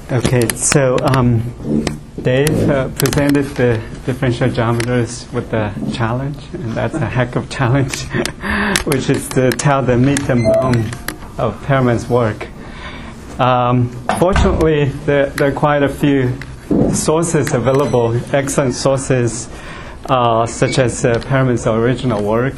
Okay, so Dave presented the differential geometers with the challenge, and that's a heck of a challenge, which is to tell the meat and bone of Perelman's work. Fortunately, there are quite a few sources available, excellent sources, such as Perelman's original work,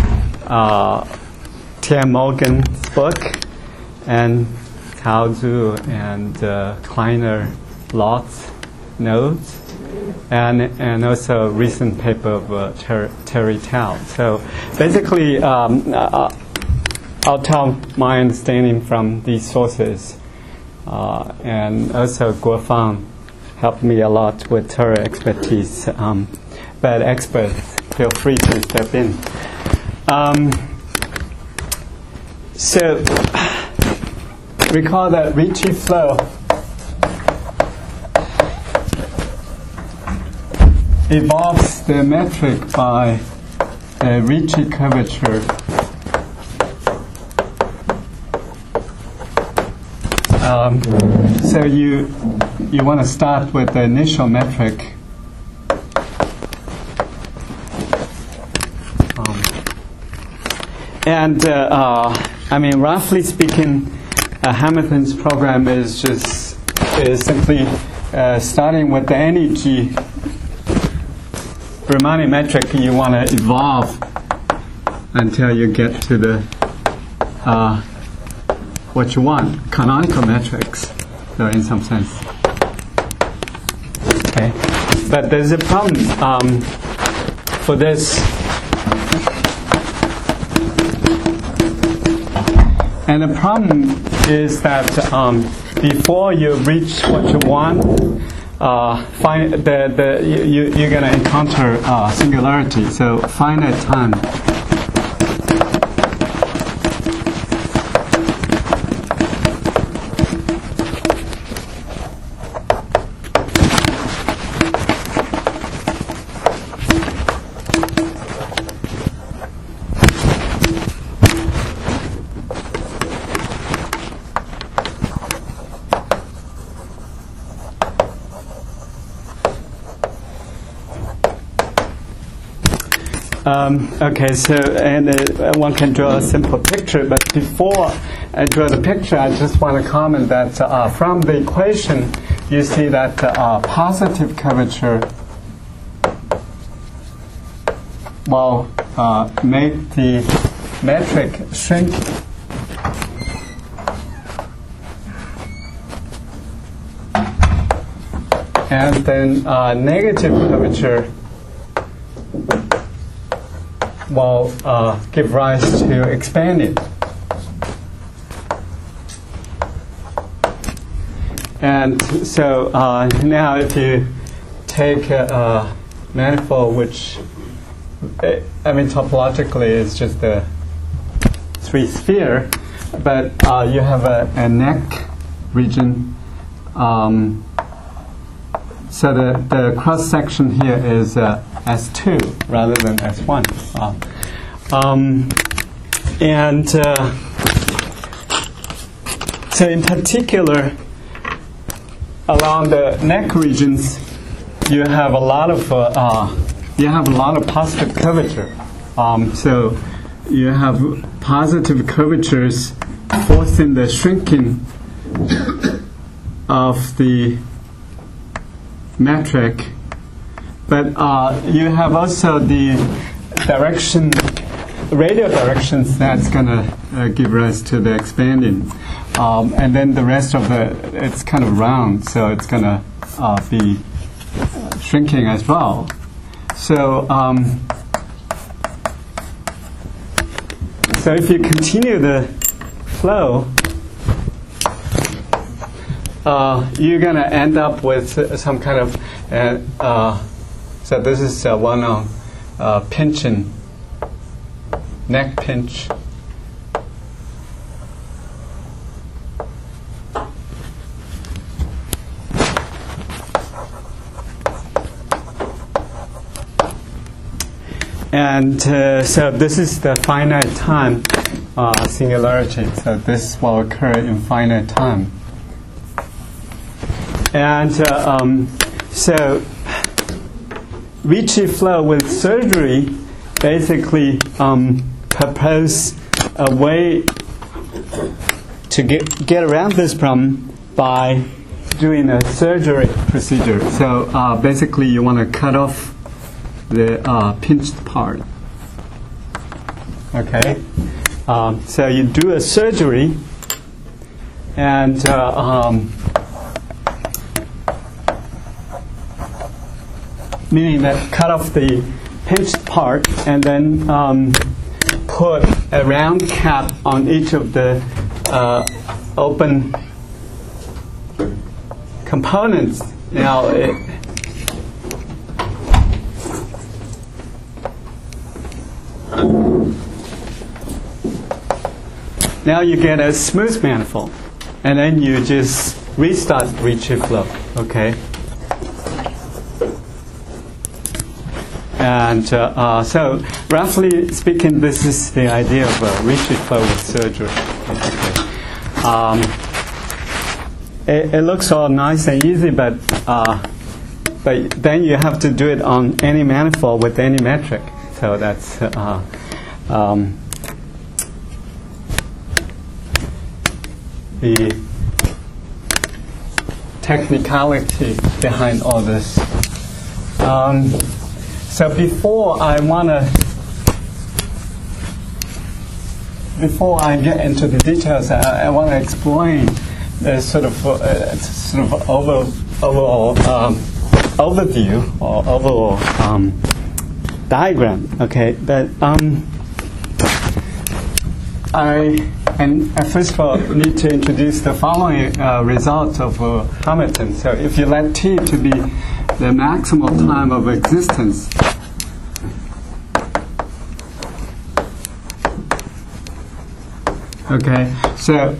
T.M. Morgan's book, and Tao Zhu and Kleiner Lot's notes, and also a recent paper of Terry Tao. So basically, I'll tell my understanding from these sources, and also Guofang helped me a lot with her expertise. But experts, feel free to step in. So recall that Ricci flow evolves the metric by a Ricci curvature. So you want to start with the initial metric. Roughly speaking, Hamilton's program is simply starting with the energy Riemannian metric you want to evolve until you get to the what you want, canonical metrics, so in some sense. Okay, but there's a problem for this. And the problem is that before you reach what you want, you're going to encounter singularity. So finite time. One can draw a simple picture, but before I draw the picture, I just want to comment that from the equation, you see that positive curvature will make the metric shrink. And then negative curvature will give rise to expanding. And so now if you take a manifold which, topologically is just a three-sphere, but you have a neck region. So the cross-section here is S2 rather than S1. So in particular, along the neck regions, you have a lot of positive curvature. So you have positive curvatures forcing the shrinking of the metric, but you have also the radial directions that's going to give rise to the expanding, and then the rest of it's kind of round, so it's going to be shrinking as well. So if you continue the flow, you're going to end up with some kind of so this is one on pinching, neck pinch. And so this is the finite time singularity. So this will occur in finite time. And so Ricci flow with surgery basically propose a way to get around this problem by doing a surgery procedure. So basically you want to cut off the pinched part. Okay? So you do a surgery and meaning that cut off the pinched part and then put a round cap on each of the open components. Now now you get a smooth manifold, and then you just restart Ricci flow. Okay. And so, roughly speaking, this is the idea of Ricci flow with surgery. It looks all nice and easy, but then you have to do it on any manifold with any metric. So that's the technicality behind all this. So before I get into the details, I want to explain the sort of overall overview or overall diagram. Okay, but I first of all need to introduce the following result of Hamilton. So if you let t to be the maximal time of existence, okay, so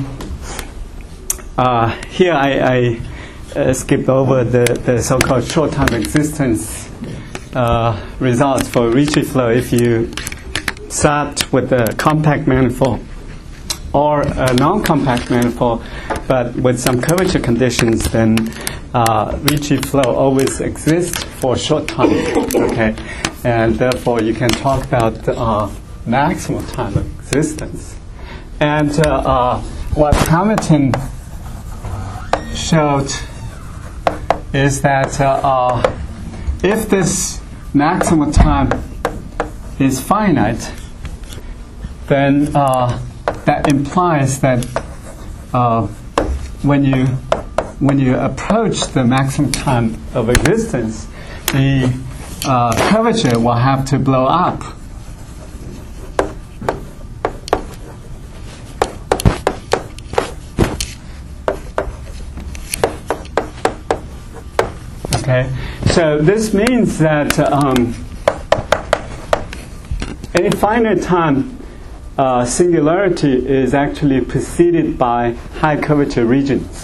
here I skipped over the so-called short time existence results for Ricci flow. If you start with a compact manifold or a non-compact manifold, but with some curvature conditions, then Ricci flow always exists for a short time. Okay, and therefore you can talk about maximal time of existence. And what Hamilton showed is that if this maximal time is finite, then that implies that when you approach the maximum time of existence, the curvature will have to blow up. Okay, so this means that any finite time singularity is actually preceded by high curvature regions.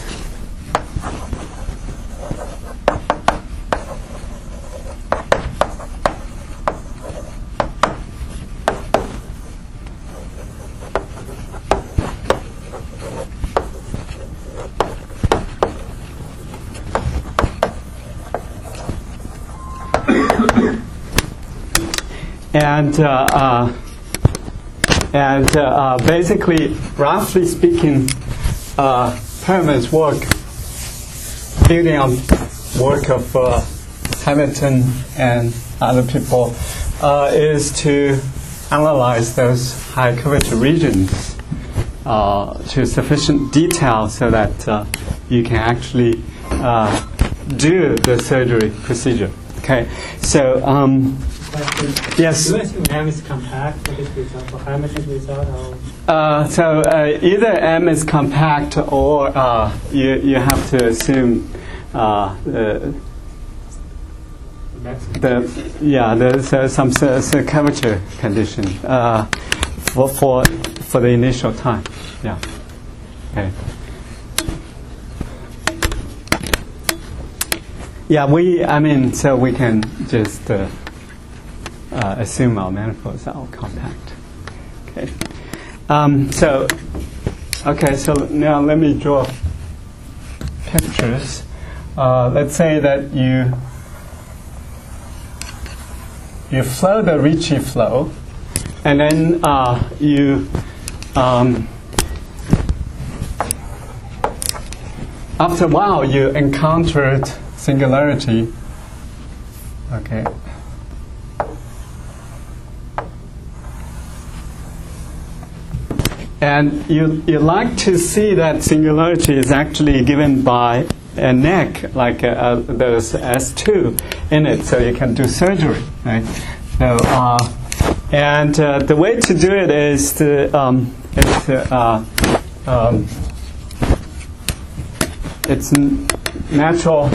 And basically, roughly speaking, Perelman's work, building on work of Hamilton and other people, is to analyze those high curvature regions to sufficient detail so that you can actually do the surgery procedure. Okay, so yes. Do you assume M is compact for this result, for Hamilton's result? So either M is compact, or you have to assume there's some curvature condition for the initial time. Yeah. Okay. Yeah, so we can just assume our manifolds are all compact. Okay. So now let me draw pictures. let's say that you flow the Ricci flow, and then you after a while you encountered singularity. Okay. And you like to see that singularity is actually given by a neck, like there's S2 in it, so you can do surgery, right? So, and the way to do it is it's natural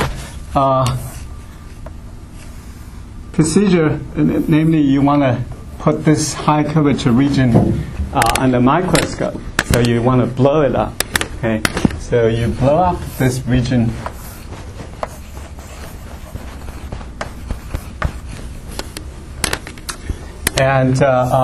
procedure, namely you want to put this high curvature region under microscope. So you want to blow it up. Okay, so you blow up this region. And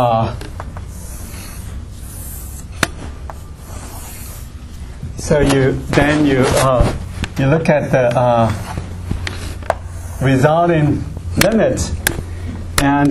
so you look at the resulting limit, and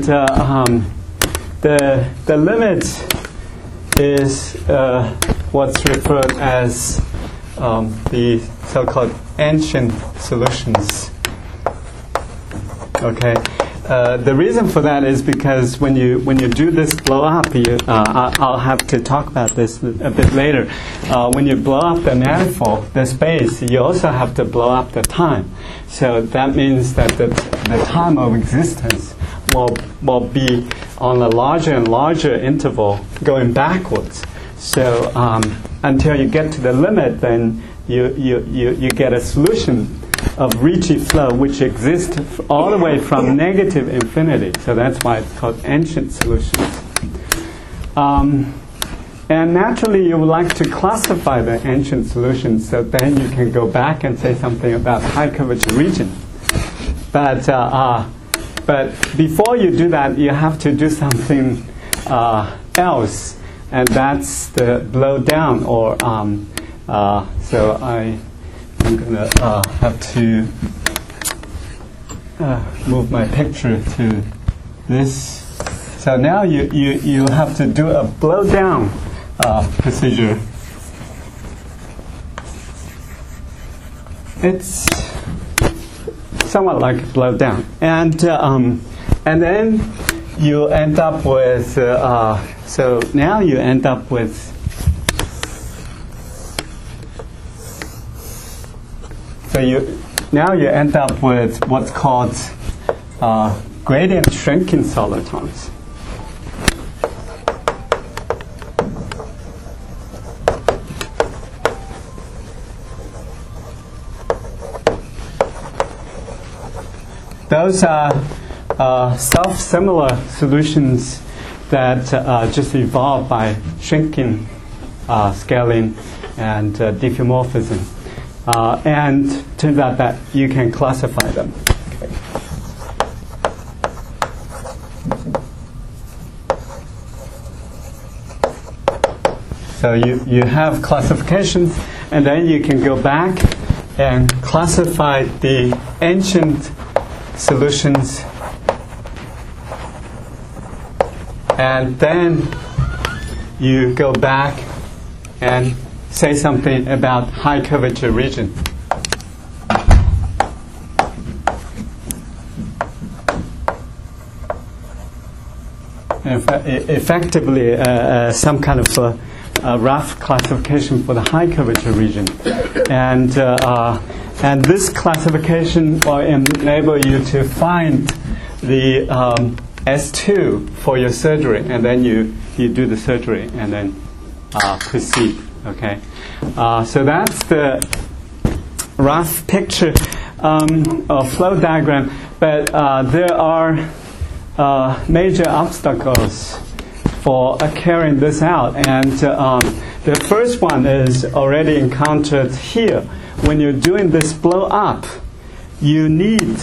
the limit is what's referred as the so-called ancient solutions. Okay. The reason for that is because when you do this blow up, I'll have to talk about this a bit later. When you blow up the manifold, the space, you also have to blow up the time. So that means that the time of existence will be on a larger and larger interval going backwards. So until you get to the limit, then you get a solution of Ricci flow which exists all the way from negative infinity. So that's why it's called ancient solutions. And naturally you would like to classify the ancient solutions, so then you can go back and say something about high curvature region. But before you do that, you have to do something else, and that's the blow down, or so I'm going to have to move my picture to this. So now you have to do a blow down procedure. It's somewhat like a blow down, and then you end up with. So now you end up with. So now you end up with what's called gradient shrinking solitons. Those are self-similar solutions that just evolve by shrinking, scaling, and diffeomorphism. And turns out that you can classify them. Okay. So you have classifications, and then you can go back and classify the ancient solutions, and then you go back and say something about high curvature region. Effectively, some kind of a rough classification for the high curvature region, and this classification will enable you to find the S2 for your surgery, and then you do the surgery and then proceed. Okay, so that's the rough picture of flow diagram, but there are major obstacles for carrying this out, and the first one is already encountered here. When you're doing this blow up, you need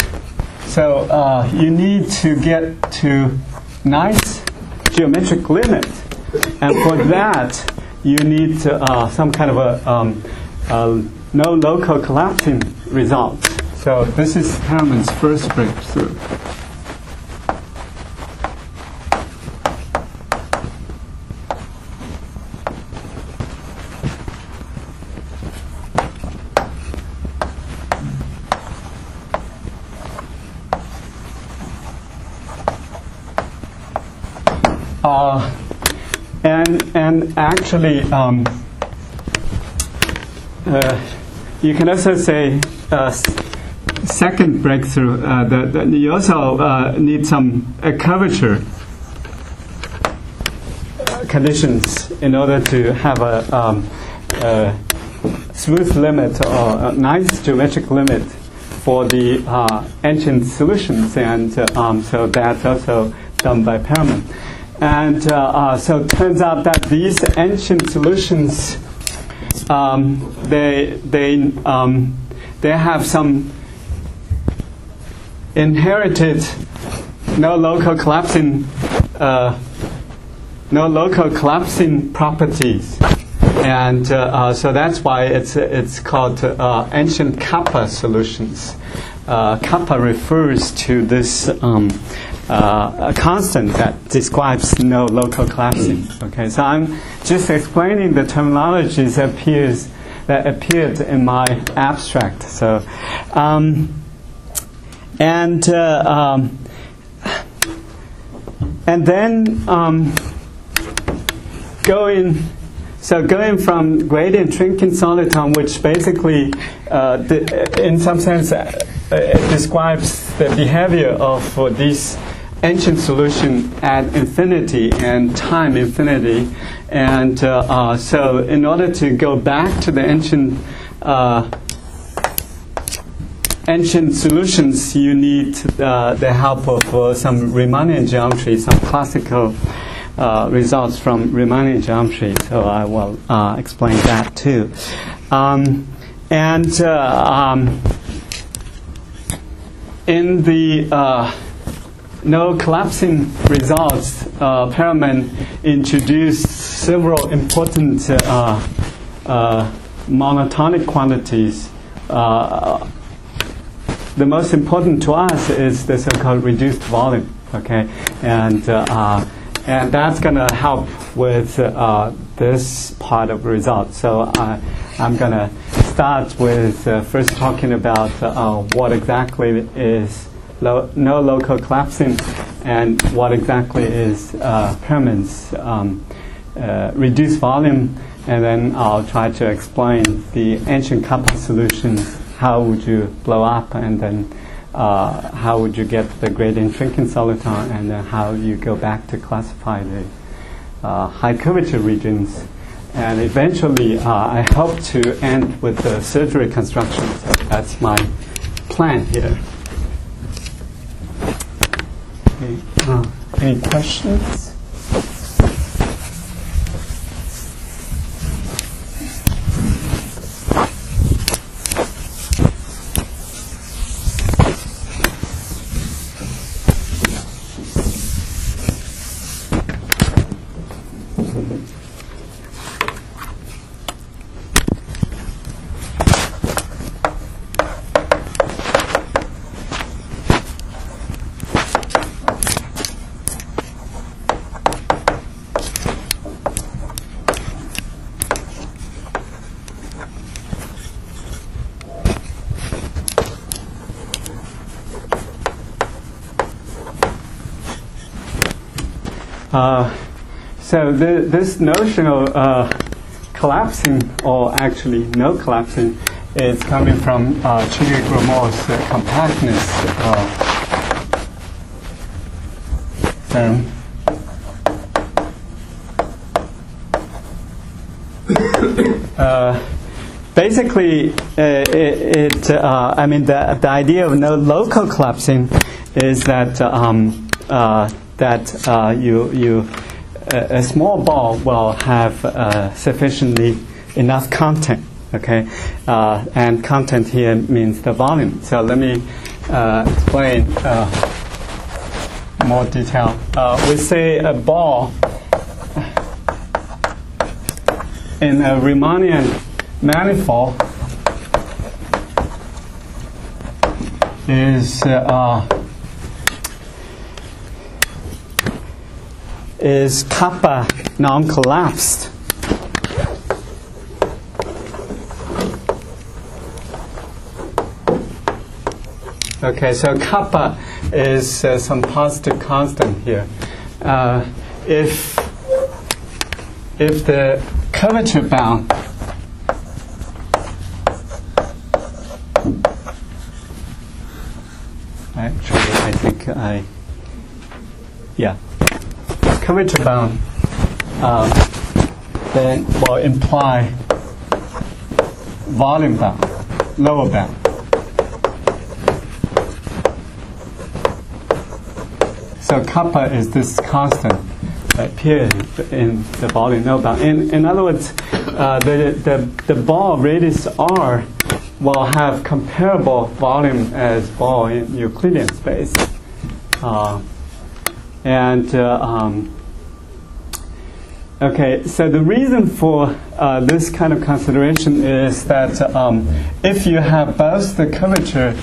to get to nice geometric limit, and for that you need some kind of a no local collapsing result. So this is Hermann's first breakthrough. And actually, you can also say second breakthrough. That you also need some curvature conditions in order to have a smooth limit or a nice geometric limit for the ancient solutions, and so that's also done by Perelman. And so it turns out that these ancient solutions, they have some inherited no local collapsing properties, and so that's why it's called ancient kappa solutions. Kappa refers to this a constant that describes no local collapsing. Okay, so I'm just explaining the terminologies that appeared in my abstract. So, and then going from gradient shrinking soliton, which basically, in some sense, it describes the behavior of these ancient solution at infinity and time infinity, and so in order to go back to the ancient solutions, you need the help of some Riemannian geometry, some classical results from Riemannian geometry. So I will explain that too. In the no collapsing results, Perelman introduced several important monotonic quantities. The most important to us is the so-called reduced volume. Okay, and that's going to help with this part of results. So I'm going to start with first talking about what exactly is no local collapsing and what exactly is Perelman's reduced volume, and then I'll try to explain the ancient kappa solutions. How would you blow up, and then how would you get the gradient shrinking soliton, and then how you go back to classify the high curvature regions. And eventually, I hope to end with the surgery construction. So that's my plan here. Okay. Any questions? So this notion of collapsing, or actually no collapsing, is coming from Chiguet-Gromot's compactness theorem. Basically, the idea of no local collapsing is that a small ball will have sufficiently enough content, okay? And content here means the volume. So let me explain more detail. We say a ball in a Riemannian manifold is kappa non-collapsed. Okay, so kappa is some positive constant here. If the curvature bound curvature bound then will imply volume bound, lower bound. So kappa is this constant that appears in the volume lower bound. In other words, the ball radius r will have comparable volume as ball in Euclidean space. Okay, so the reason for this kind of consideration is that if you have both the curvature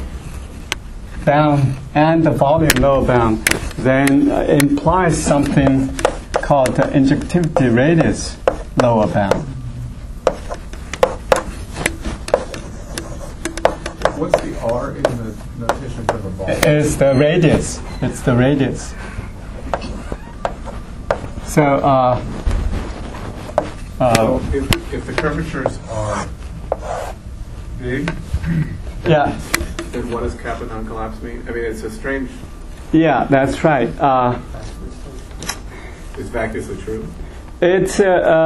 bound and the volume lower bound, then it implies something called the injectivity radius lower bound. What's the R in the notation for the ball? It's the radius. It's the radius. So, so if the curvatures are big, yeah. then what does kappa non-collapse mean? I mean, it's a strange. Yeah, that's right. Is vacuously true? It's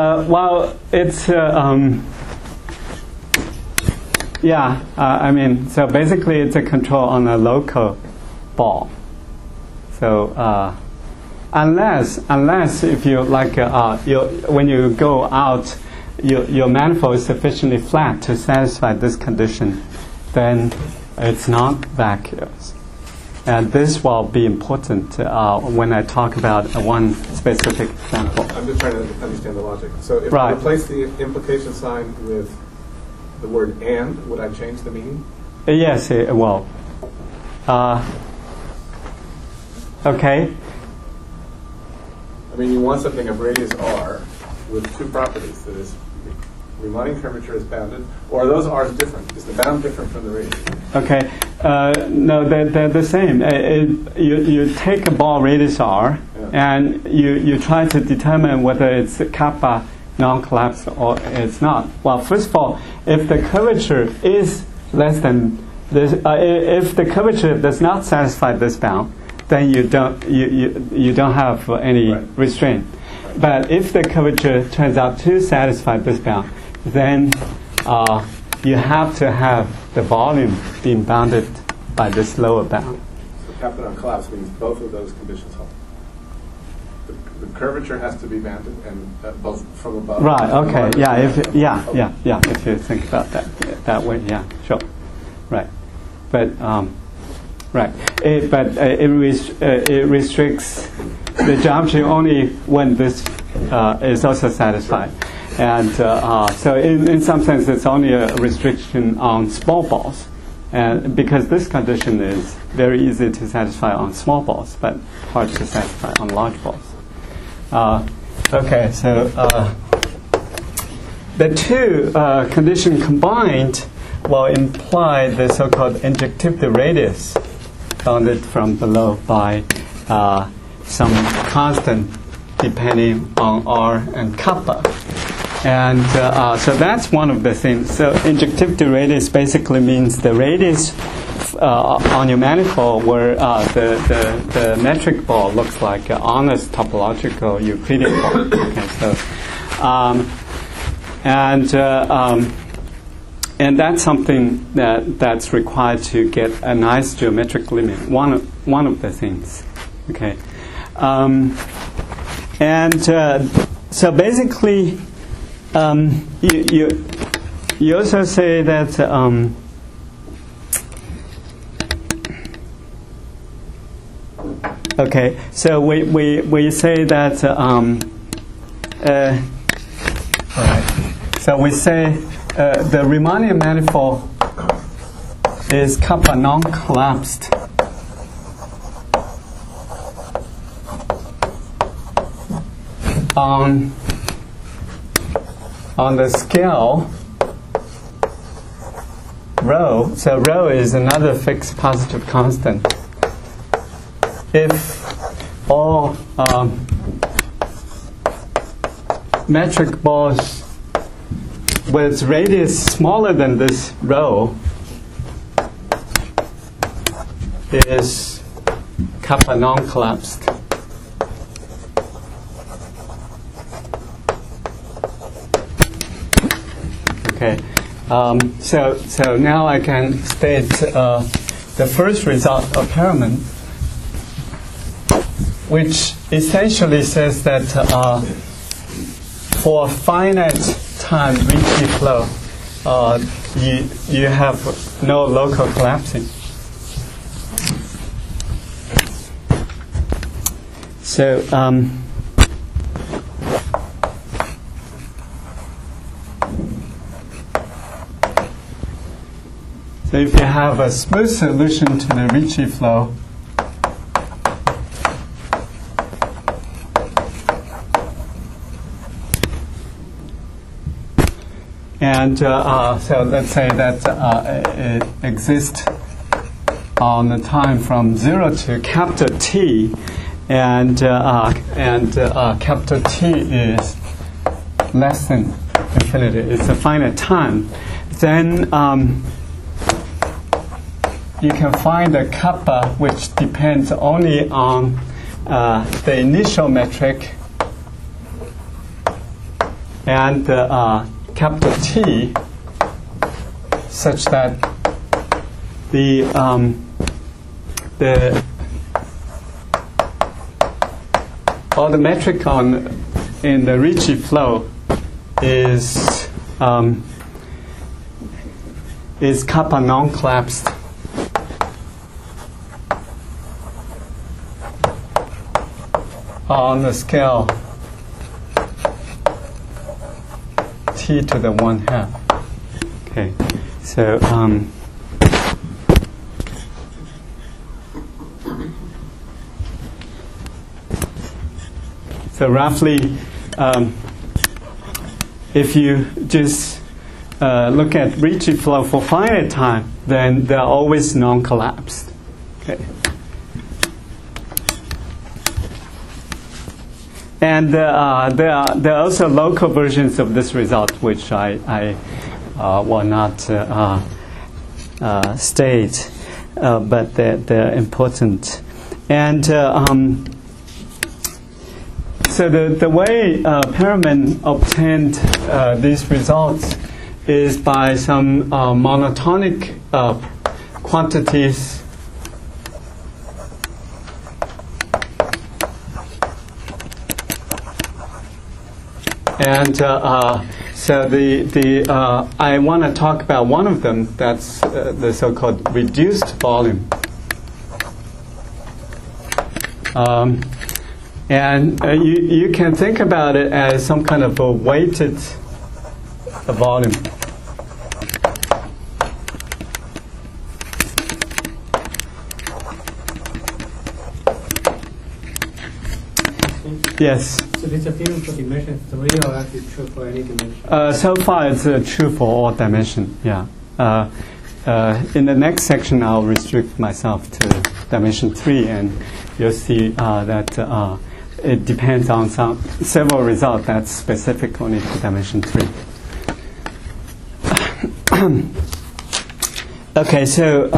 yeah. I mean, so basically, it's a control on a local ball. So. Unless if you like, when you go out, your manifold is sufficiently flat to satisfy this condition, then it's not vacuous. And this will be important when I talk about one specific example. I'm just trying to understand the logic. So if right. I replace the implication sign with the word "and," would I change the meaning? Yes, it will. Okay. I mean, you want something of radius r with two properties. That is, Riemannian curvature is bounded, or are those r's different? Is the bound different from the radius? Okay. No, they're the same. You take a ball radius r, and you try to determine whether it's kappa non-collapsed or it's not. Well, first of all, if the curvature is less than this, if the curvature does not satisfy this bound, then you don't have any restraint. But if the curvature turns out to satisfy this bound, then you have to have the volume being bounded by this lower bound. So kappa non-collapse means both of those conditions hold. The curvature has to be bounded, and both from above. Right. Okay. Yeah. If you think about that way, yeah, sure. Right. But. Right, it restricts the geometry only when this is also satisfied, and so in some sense it's only a restriction on small balls, and because this condition is very easy to satisfy on small balls, but hard to satisfy on large balls. Okay, so the two conditions combined will imply the so-called injectivity radius bounded from below by some constant depending on r and kappa. And so that's one of the things. So injectivity radius basically means the radius on your manifold where the metric ball looks like an honest topological Euclidean ball. Okay, so and that's something that's required to get a nice geometric limit. One of the things, okay. So basically, you also say that okay. So we say that all right. So we say. The Riemannian manifold is kappa non-collapsed. On the scale rho, so rho is another fixed positive constant. If all metric balls with radius smaller than this rho is kappa non-collapsed. Okay, so now I can state the first result of Perelman, which essentially says that for a finite time Ricci flow, you have no local collapsing. So so if you have a smooth solution to the Ricci flow, and so let's say that it exists on the time from 0 to capital T, and capital T is less than infinity. It's a finite time. Then you can find a kappa which depends only on the initial metric and capital T, such that the all the metric in the Ricci flow is kappa non-collapsed. On the scale T to the 1/2. Okay, so so roughly, if you just look at Ricci flow for finite time, then they're always non-collapsed. Okay. And there are also local versions of this result, which I will not state, but they're important. And so the way Perelman obtained these results is by some monotonic quantities and so I want to talk about one of them. That's the so-called reduced volume, and you can think about it as some kind of a weighted volume. Yes. So this is true for dimension 3 or actually true for any dimension? So far it's true for all dimension, yeah. In the next section I'll restrict myself to dimension 3, and you'll see that it depends on several results that's specific only to dimension 3. Okay, so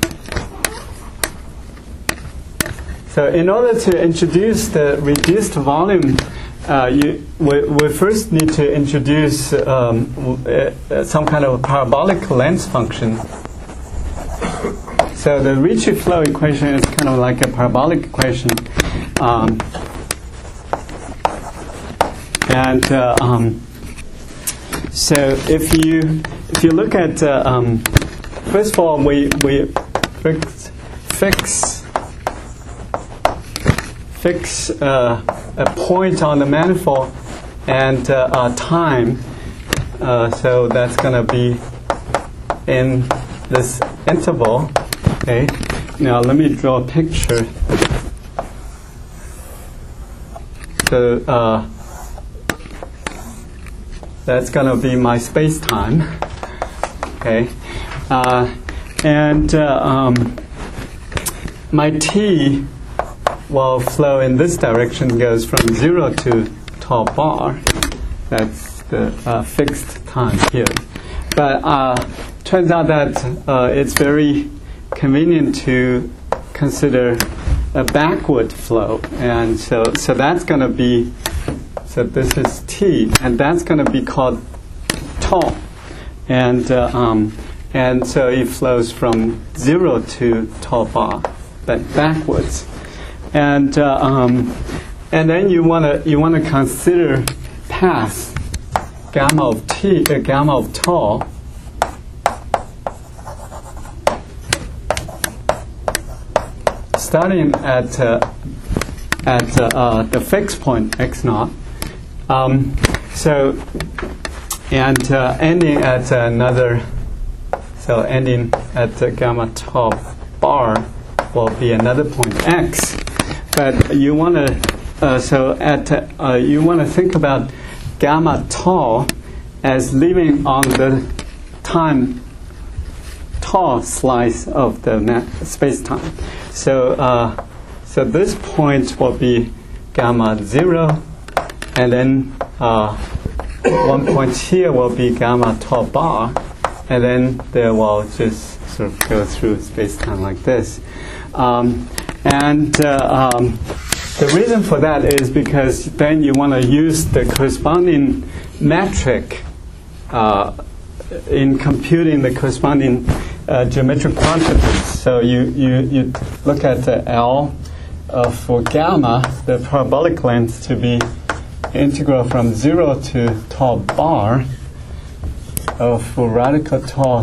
in order to introduce the reduced volume, we first need to introduce some kind of parabolic length function. So the Ricci flow equation is kind of like a parabolic equation, so if you look at first of all we fix a point on the manifold and time, so that's going to be in this interval. Okay. Now let me draw a picture. So that's going to be my space-time. Okay. And my t will flow in this direction, goes from 0 to tau bar. That's the fixed time here. But turns out that it's very convenient to consider a backward flow. And so that's going to be, so this is t, and that's going to be called tau. And so it flows from 0 to tau bar, but backwards. And then you want to consider path gamma of t, gamma of tau, starting at the fixed point x naught. Ending at another. So ending at gamma tau bar will be another point x. But you want to you want to think about gamma tau as living on the time tau slice of the space-time. So this point will be gamma 0, and then one point here will be gamma tau bar, and then they will just sort of go through space-time like this. The reason for that is because then you want to use the corresponding metric in computing the corresponding geometric quantities. So you look at the L for gamma, the parabolic length to be integral from 0 to tau bar for radical tau.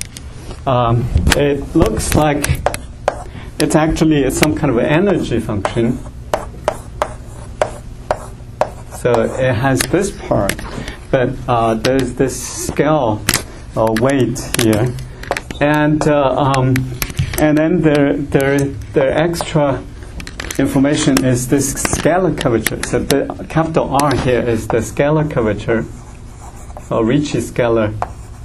It looks like it's some kind of energy function. So it has this part, but there's this scale or weight here, and then the extra information is this scalar curvature. So the capital R here is the scalar curvature, or Ricci scalar,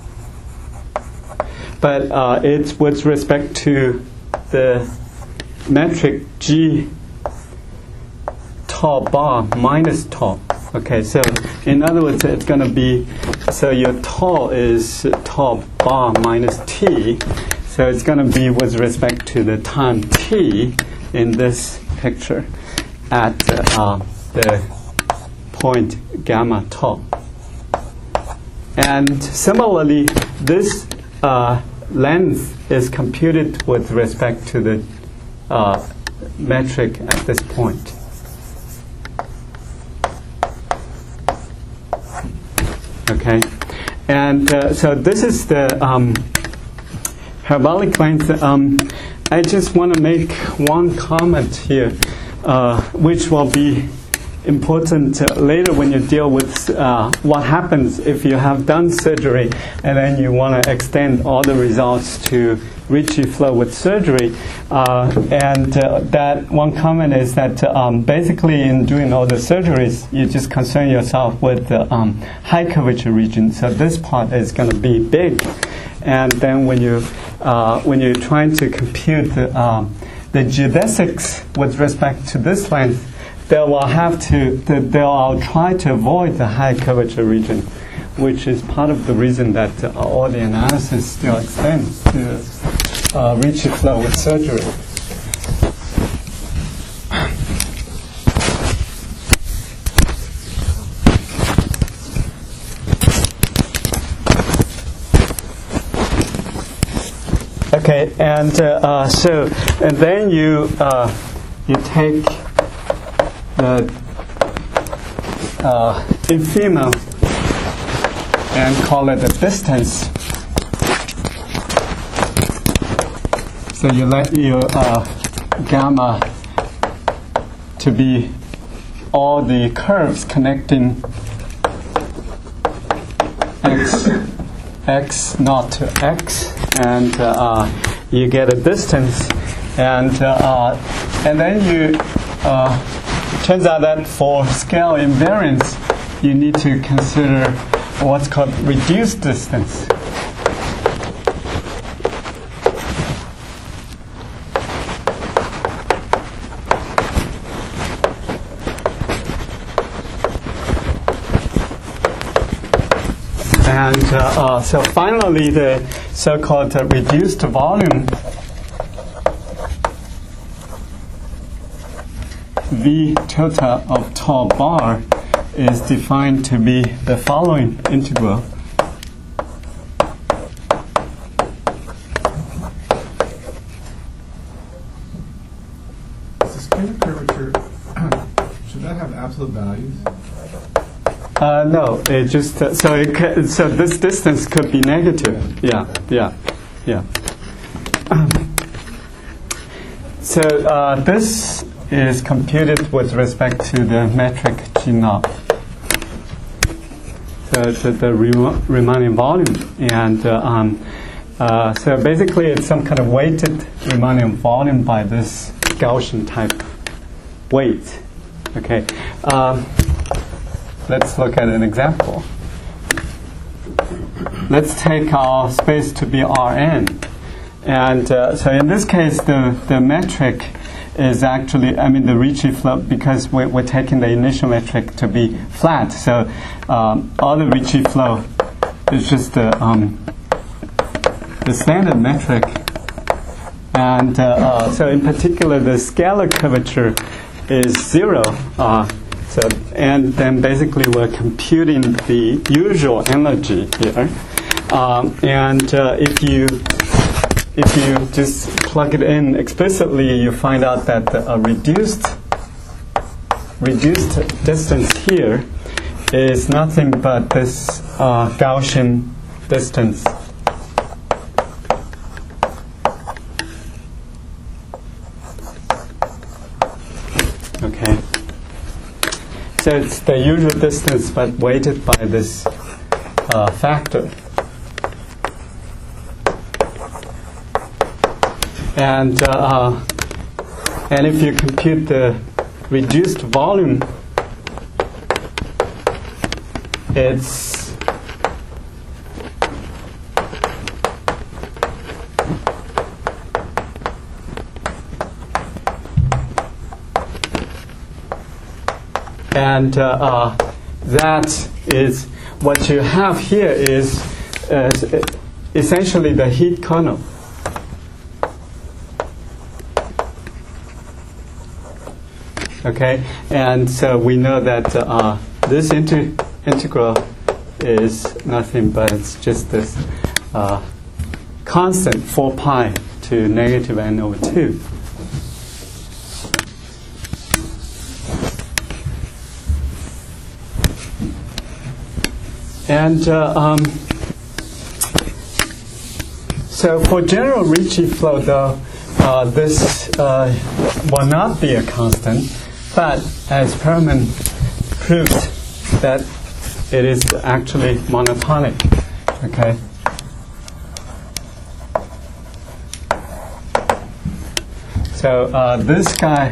but it's with respect to the metric G tau bar minus tau. Okay, so in other words, it's going to be, so your tau is tau bar minus t, so it's going to be with respect to the time t in this picture at the point gamma tau. And similarly, this length is computed with respect to the metric at this point. Okay, and so this is the parabolic length. I just want to make one comment here, which will be important later when you deal with what happens if you have done surgery and then you want to extend all the results to Ricci flow with surgery. That one comment is that basically in doing all the surgeries, you just concern yourself with the high curvature region. So this part is going to be big, and then when you're trying to compute the geodesics with respect to this length, they'll try to avoid the high curvature region, which is part of the reason that all the analysis still extends to Ricci flow with surgery. Okay, and then you take the infima and call it the distance. So you let your gamma to be all the curves connecting x x naught to x, and you get a distance, and then you turns out that for scale invariance, you need to consider what's called reduced distance. And so finally, the so-called reduced volume V tilde of tau bar is defined to be the following integral. Is the scalar curvature, should that have absolute values? No, it just so this distance could be negative. Yeah. So this is computed with respect to the metric G naught. So it's the Riemannian volume, and so basically it's some kind of weighted Riemannian volume by this Gaussian type weight. Okay. Let's look at an example. Let's take our space to be Rn. And so in this case, the metric is actually, the Ricci flow, because we're taking the initial metric to be flat. So all the Ricci flow is just the standard metric. And so in particular, the scalar curvature is 0. And then basically we're computing the usual energy here. And if you just plug it in explicitly, you find out that the reduced distance here is nothing but this Gaussian distance. Okay. So it's the usual distance, but weighted by this factor. And if you compute the reduced volume, it's and that is what you have here is essentially the heat kernel. Okay, and so we know that this integral is nothing but it's just this constant 4 pi to negative n over 2. And so for general Ricci flow, though, this will not be a constant, but as Perelman proved that it is actually monotonic. Okay. So this guy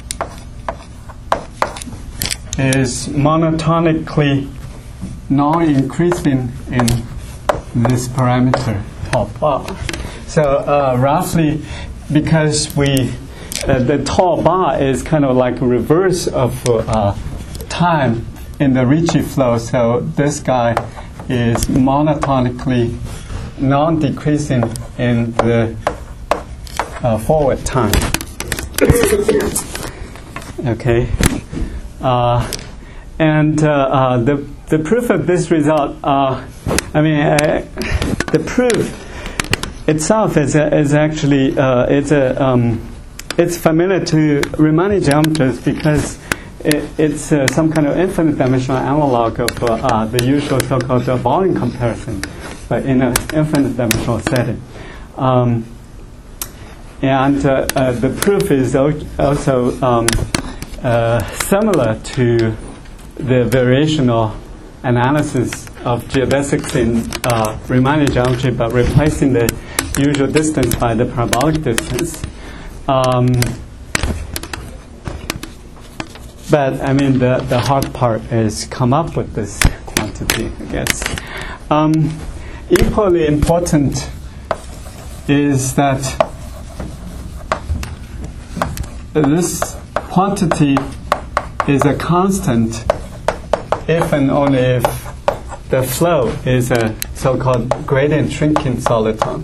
is monotonically non-increasing in this parameter tau bar. So roughly, because the tau bar is kind of like a reverse of time in the Ricci flow, so this guy is monotonically non-decreasing in the forward time. Okay, and the proof of this result, the proof itself is actually it's familiar to Riemannian geometers because it's some kind of infinite dimensional analog of the usual so-called volume comparison, but in an infinite dimensional setting. And the proof is also similar to the variational analysis of geodesics in Riemannian geometry, but replacing the usual distance by the parabolic distance. But I mean, the hard part is come up with this quantity, I guess. Equally important is that this quantity is a constant if and only if the flow is a so-called gradient shrinking soliton.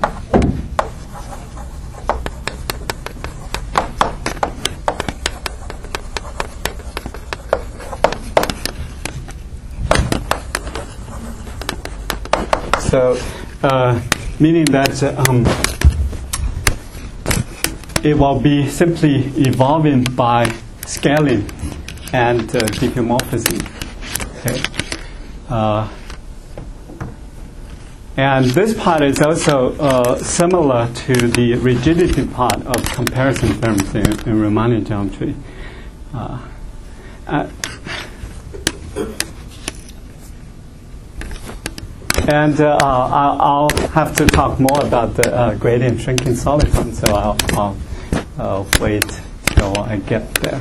So, meaning that it will be simply evolving by scaling and diffeomorphism. Okay. And this part is also similar to the rigidity part of comparison terms in Riemannian geometry. And I'll have to talk more about the gradient shrinking soliton, so I'll wait till I get there.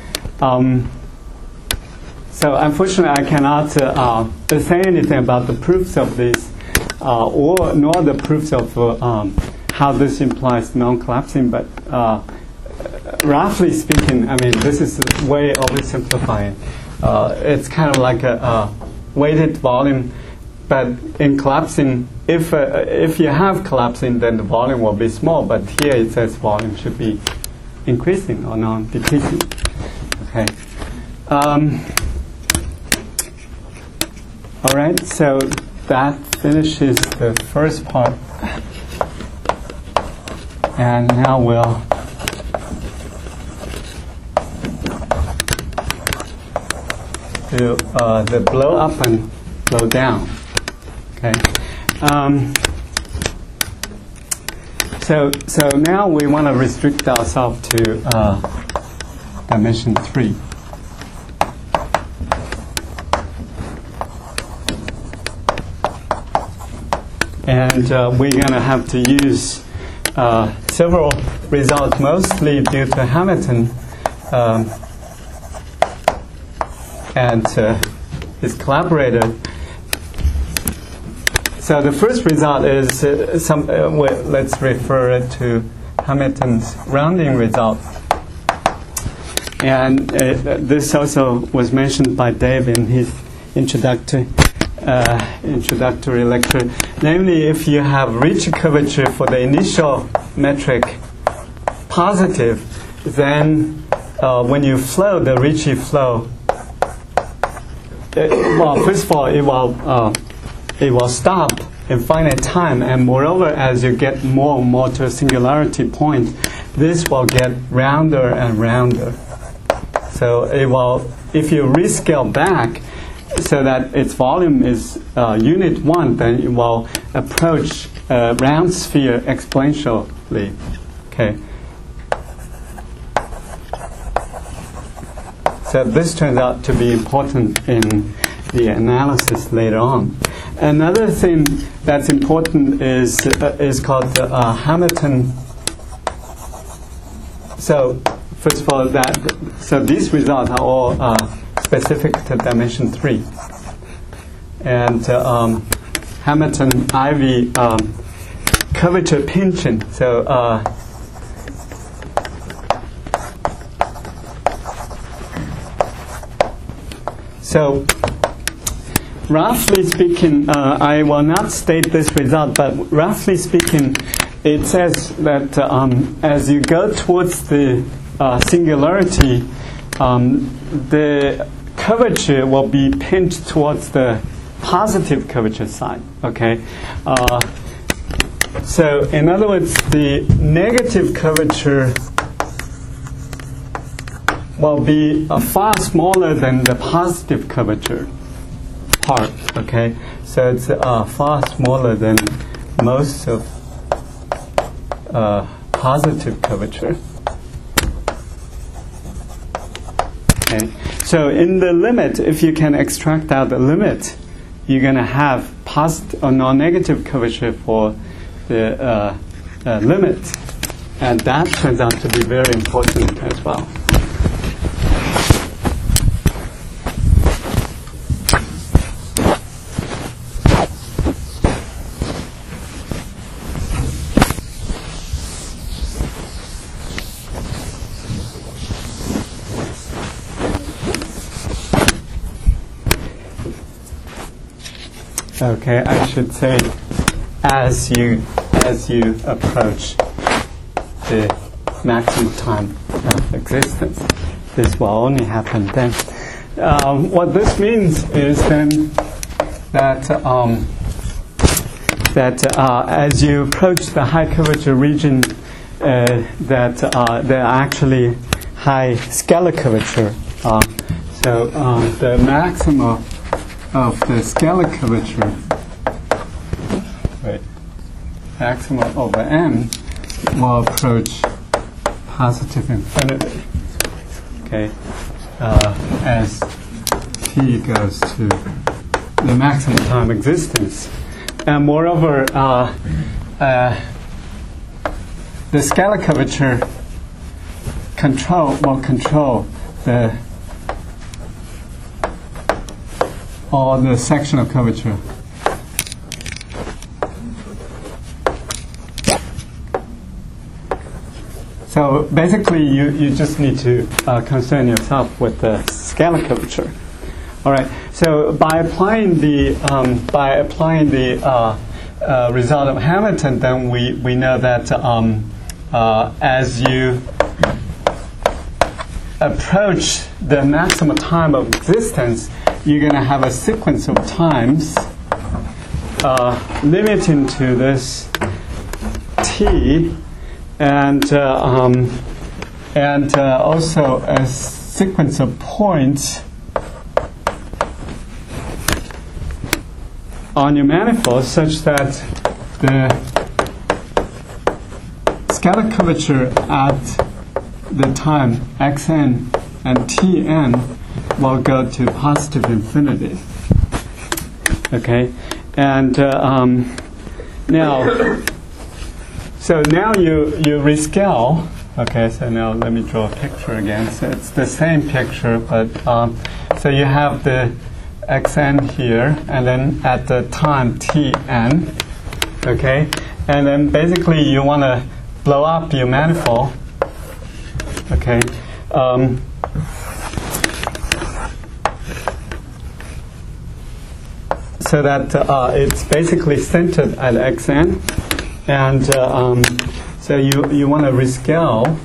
So unfortunately, I cannot say anything about the proofs of this, nor the proofs of how this implies non-collapsing. But roughly speaking, I mean, this is way oversimplifying. It's kind of like a weighted volume. But in collapsing, if you have collapsing, then the volume will be small. But here it says volume should be increasing or not decreasing. Okay. All right. So that finishes the first part, and now we'll do the blow up and blow down. Okay. So now we want to restrict ourselves to dimension 3. And we're going to have to use several results, mostly due to Hamilton and his collaborator. So the first result is let's refer it to Hamilton's rounding result. And this also was mentioned by Dave in his introductory lecture. Namely, if you have Ricci curvature for the initial metric positive, then when you flow the Ricci flow, well, first of all, it will stop in finite time, and moreover, as you get more and more to a singularity point, this will get rounder and rounder. So it will, if you rescale back so that its volume is unit 1, then it will approach a round sphere exponentially. Okay. So this turns out to be important in the analysis later on. Another thing that's important is called the Hamilton. So first of all, so these results are all specific to dimension 3, and Hamilton-Ivy curvature pinching. So roughly speaking, I will not state this result, but roughly speaking, it says that as you go towards the singularity, the curvature will be pinched towards the positive curvature side. Okay. So in other words, the negative curvature will be far smaller than the positive curvature part. Okay, so it's far smaller than most of positive curvature. Okay, so in the limit, if you can extract out the limit, you're going to have positive or non-negative curvature for the limit. And that turns out to be very important as well. Okay, I should say, as you approach the maximum time of existence, this will only happen then. What this means is then that as you approach the high curvature region, that there are actually high scalar curvature. So the maximum of the scalar curvature, maximum over n, will approach positive infinity. Okay, as t goes to the maximum time existence, and moreover, the scalar curvature will control the sectional curvature. So basically, you just need to concern yourself with the scalar curvature. All right. So by applying the result of Hamilton, then we know that as you approach the maximum time of existence, you're going to have a sequence of times limiting to this t, and also a sequence of points on your manifold, such that the scalar curvature at the time xn and tn will go to positive infinity. Okay, and now you rescale. Okay, so now let me draw a picture again. So it's the same picture, but so you have the xn here, and then at the time tn. Okay, and then basically you want to blow up your manifold. Okay. So that it's basically centered at xn, and so you want to rescale.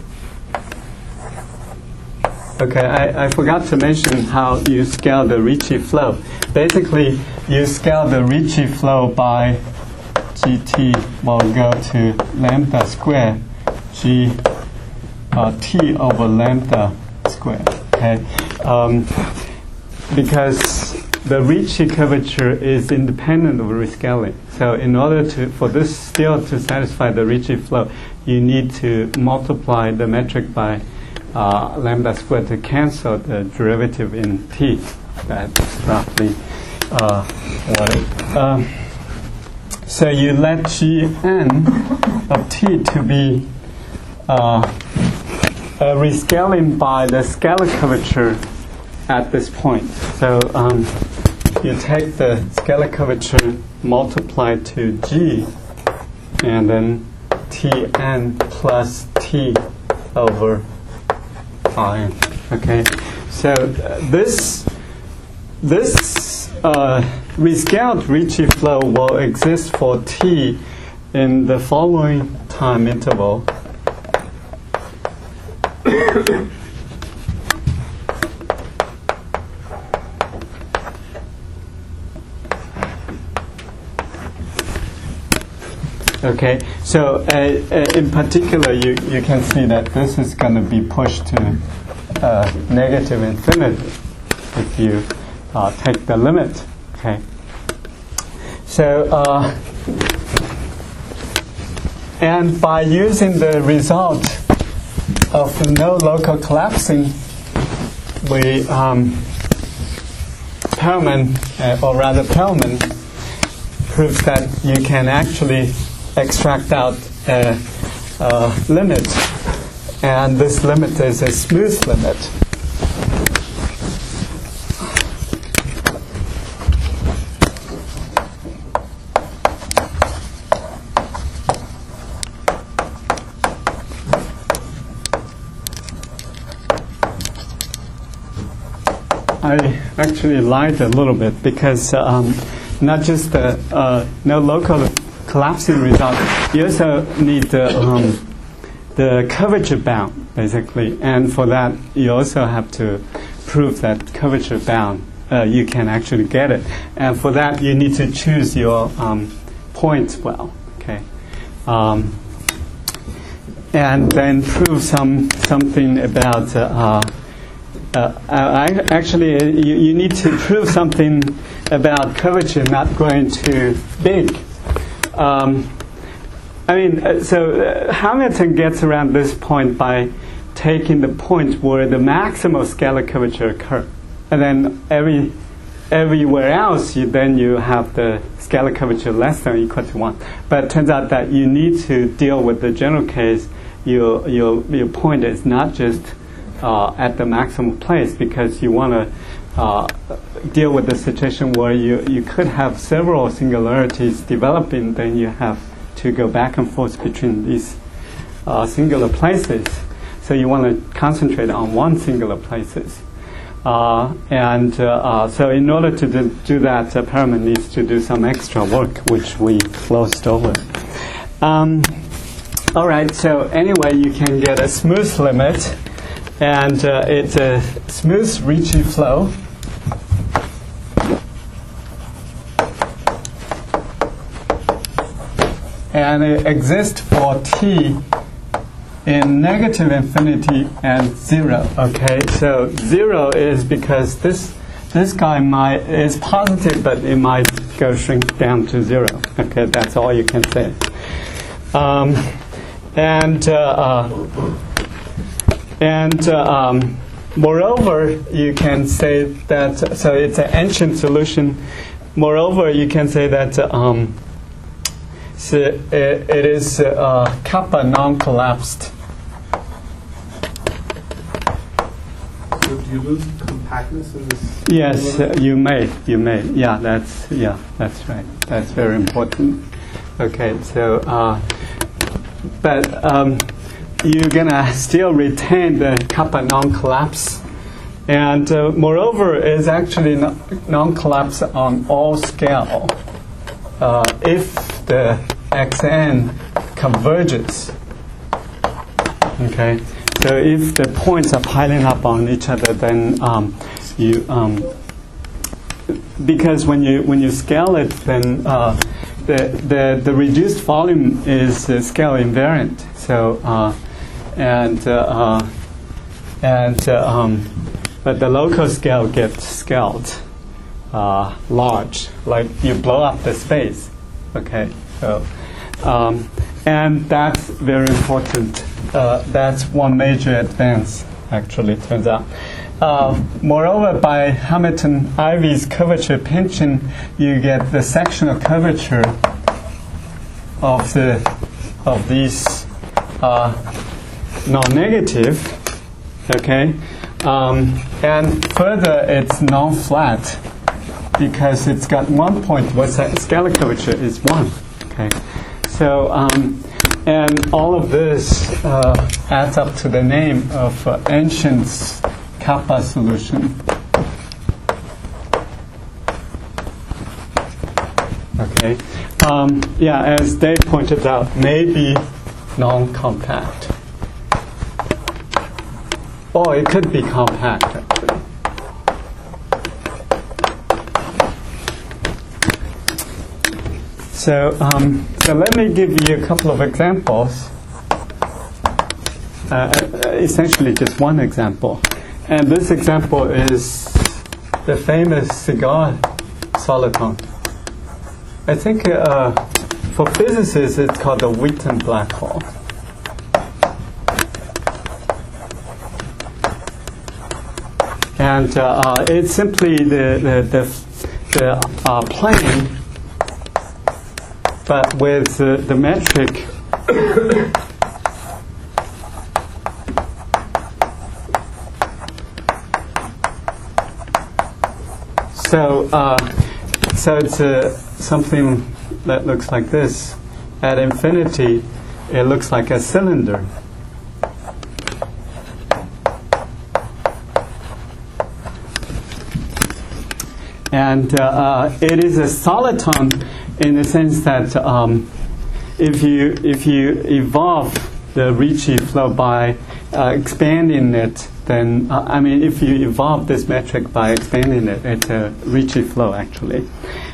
Okay, I forgot to mention how you scale the Ricci flow. Basically, you scale the Ricci flow by gt will go to lambda square g t over lambda square. Okay, because the Ricci curvature is independent of rescaling. So in order for this still to satisfy the Ricci flow, you need to multiply the metric by lambda squared to cancel the derivative in t. That's roughly what it. So you let Gn of t to be rescaling by the scalar curvature at this point. So you take the scalar curvature multiplied to g, and then Tn plus t over Rn. Okay, so this rescaled Ricci flow will exist for t in the following time interval. Okay, so in particular, you can see that this is going to be pushed to negative infinity if you take the limit. Okay, so and by using the result of the no local collapsing, Perelman or rather Perlman, proves that you can actually extract out a limit, and this limit is a smooth limit. I actually lied a little bit because not just the no local collapsing result, you also need the curvature bound, basically. And for that, you also have to prove that curvature bound, you can actually get it. And for that, you need to choose your points well, okay? And then prove something about you need to prove something about curvature not going too big. So Hamilton gets around this point by taking the point where the maximal scalar curvature occurs, and then everywhere else then you have the scalar curvature less than or equal to 1. But it turns out that you need to deal with the general case. Your point is not just at the maximum place, because you want to deal with the situation where you could have several singularities developing, then you have to go back and forth between these singular places. So you want to concentrate on one singular places. So in order to do that, Perlman needs to do some extra work, which we glossed over. All right, so anyway, you can get a smooth limit, and it's a smooth Ricci flow. And it exists for t in negative infinity and 0. Okay, so 0 is because this guy is positive, but it might go shrink down to 0. Okay, that's all you can say. Moreover, you can say that, so it's an ancient solution. Moreover, you can say that so it is kappa non-collapsed. Do you lose compactness in this? Yes, you may. Yeah, that's right. That's very important. Okay, so but you're gonna still retain the kappa non-collapse, and moreover, is actually non-collapse on all scale if the xn converges. Okay, so if the points are piling up on each other, then because when you scale it, then the reduced volume is scale invariant. So but the local scale gets scaled large, like you blow up the space. Okay, so and that's very important. That's one major advance, actually, turns out. Moreover, by Hamilton-Ivey's curvature pinching, you get the sectional curvature of these non-negative. Okay, and further, it's non-flat because it's got 1 point where the scalar curvature is 1. Okay, so and all of this adds up to the name of ancient kappa solution. Okay, as Dave pointed out, maybe non-compact. Or it could be compact, actually. So let me give you a couple of examples. Essentially, just one example. And this example is the famous cigar soliton. I think for physicists, it's called the Wheaton black hole. And it's simply plane, but with the metric so it's something that looks like this. At infinity, it looks like a cylinder. And it is a soliton in the sense that if you evolve the Ricci flow by expanding it, then if you evolve this metric by expanding it, it's a Ricci flow actually.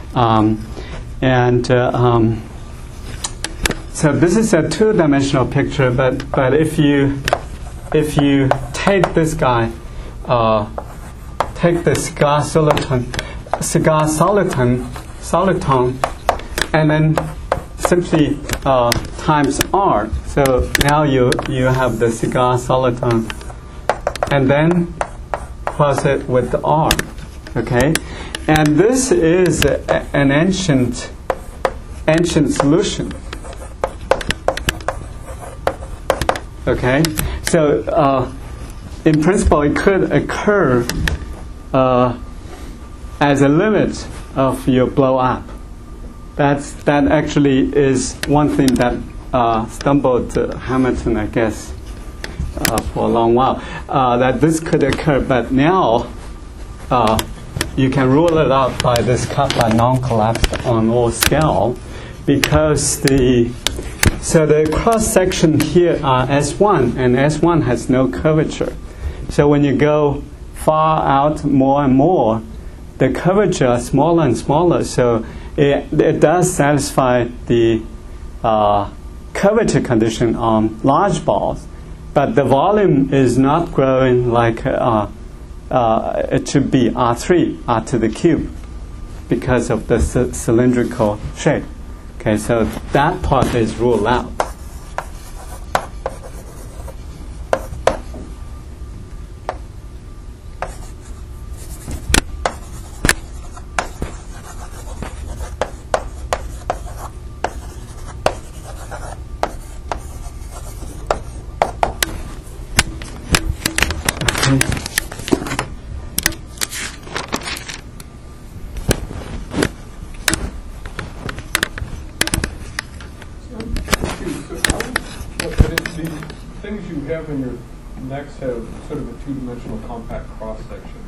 So this is a two-dimensional picture, but if you take this guy, take the cigar soliton, and then simply times R. So now you have the cigar soliton, and then plus it with the R. Okay, and this is an ancient solution. Okay, so in principle, it could occur as a limit of your blow up. That actually is one thing that stumbled Hamilton, I guess, for a long while. That this could occur, but now you can rule it out by this kappa non-collapsed on all scale, because the cross section here are S1, and S1 has no curvature. So when you go far out more and more, the curvature is smaller and smaller. So it does satisfy the curvature condition on large balls, but the volume is not growing like it should be R3, R to the cube, because of the cylindrical shape. Okay, so that part is ruled out. In your next have sort of a two-dimensional compact cross-section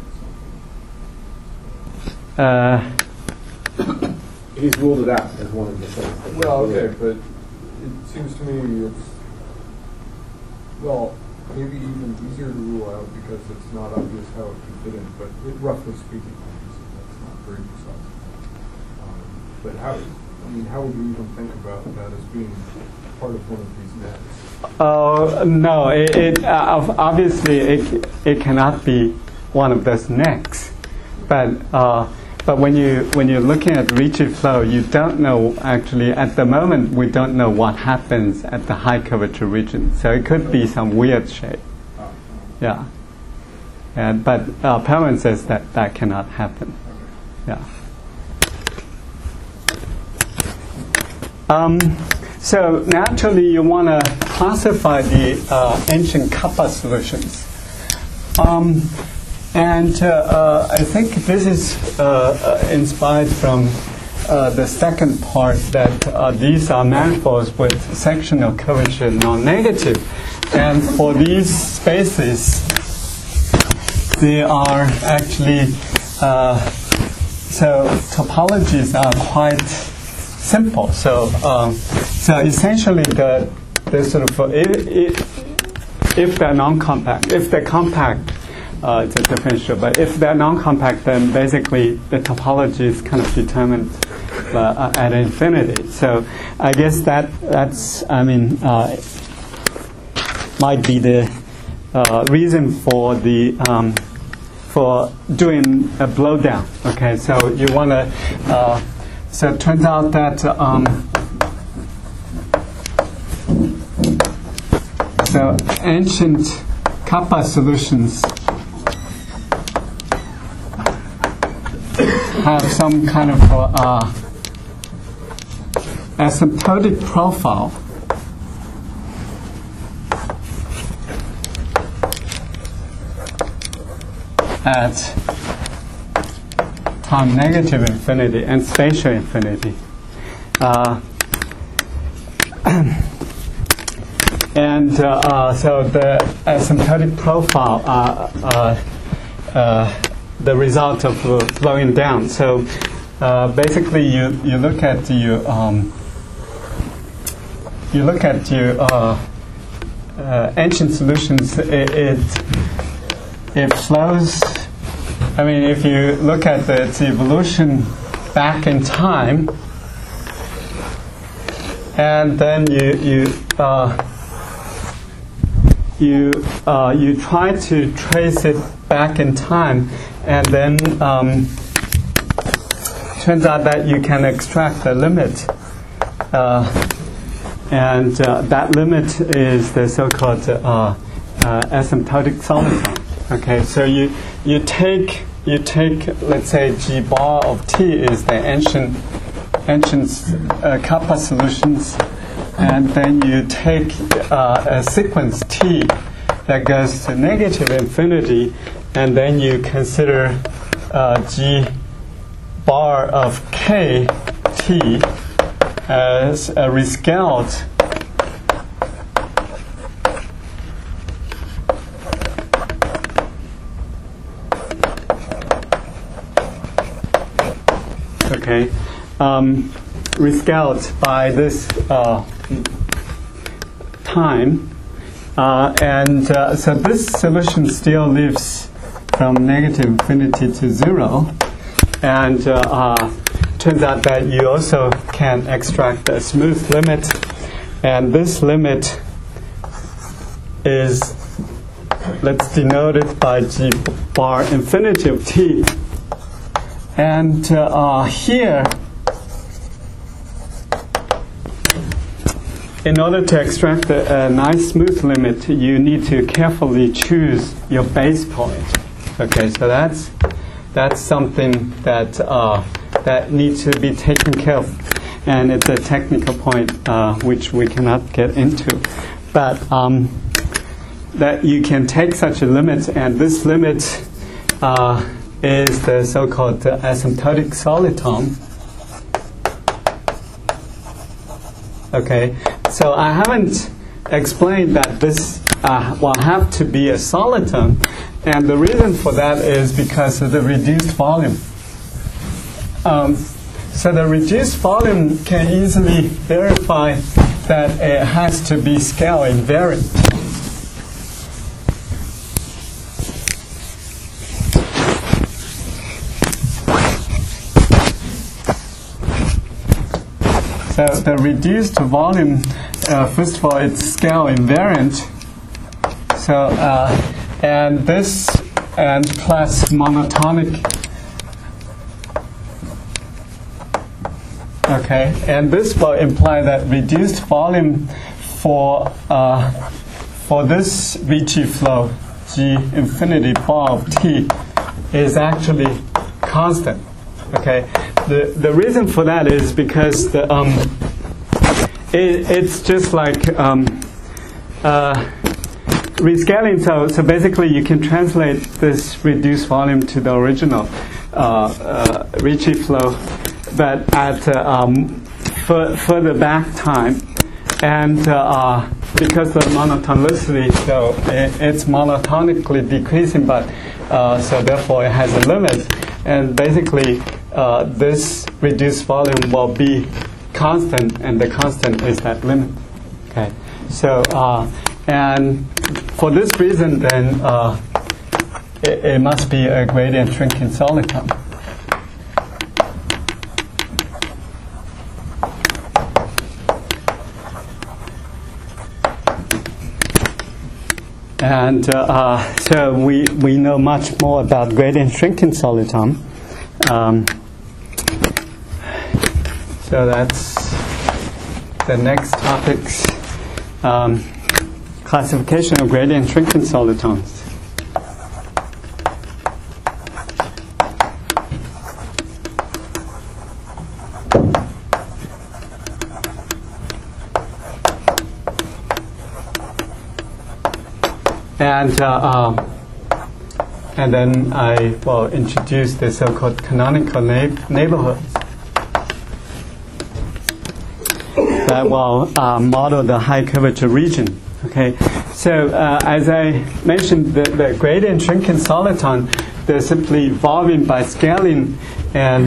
or something. He's ruled it out as one of the things. Well, okay, but it seems to me it's, well, maybe even easier to rule out because it's not obvious how it could fit in, but roughly speaking, obviously, that's not very precise. But how would you even think about that as being part of one of these nets? No, obviously it cannot be one of those necks, but when you're looking at Ricci flow, you don't know actually at the moment. We don't know what happens at the high curvature region, so it could be some weird shape. Yeah, but Perlman says that cannot happen. Yeah. So naturally, you want to classify the ancient kappa solutions, and I think this is inspired from the second part, that these are manifolds with sectional curvature non-negative, and for these spaces, they are actually so topologies are quite simple. So essentially, the sort of if they're non-compact, if they're compact, it's a differential. But if they're non-compact, then basically the topology is kind of determined at infinity. So I guess that's might be the reason for the for doing a blowdown. Okay, so you want to. So it turns out that so ancient kappa solutions have some kind of asymptotic profile. At time negative infinity and spatial infinity. So the asymptotic profile the result of flowing down. So basically, you look at your ancient solutions. It flows. I mean, if you look at its evolution back in time, and then you try to trace it back in time, and then turns out that you can extract the limit, and that limit is the so-called asymptotic soliton. Okay, so you take let's say G bar of T is the ancient kappa solutions, and then you take a sequence T that goes to negative infinity, and then you consider G bar of K T as a rescaled rescaled by this time, so this solution still lives from negative infinity to 0, and turns out that you also can extract a smooth limit, and this limit is, let's denote it by G bar infinity of T. And here, in order to extract a nice smooth limit, you need to carefully choose your base point. Okay, so that's something that needs to be taken care of, and it's a technical point which we cannot get into. But that you can take such a limit, and this limit is the so-called asymptotic soliton. Okay, so I haven't explained that this will have to be a soliton, and the reason for that is because of the reduced volume. So the reduced volume can easily verify that it has to be scale invariant. So the reduced volume, first of all, it's scale invariant. So and this and plus monotonic. Okay, and this will imply that reduced volume for this Ricci flow G infinity bar of T is actually constant. Okay. The reason for that is because it's just like rescaling. So basically, you can translate this reduced volume to the original Ricci flow, but at further back time, and because of monotonicity, so it's monotonically decreasing, but so therefore it has a limit, and basically. This reduced volume will be constant, and the constant is that limit. Okay, so and for this reason, then it must be a gradient shrinking soliton. And so we know much more about gradient shrinking soliton. So that's the next topics, classification of gradient shrinking solitons. And then I will introduce the so-called canonical neighborhoods that will model the high curvature region. Okay, so as I mentioned, the gradient shrinking soliton, they're simply evolving by scaling and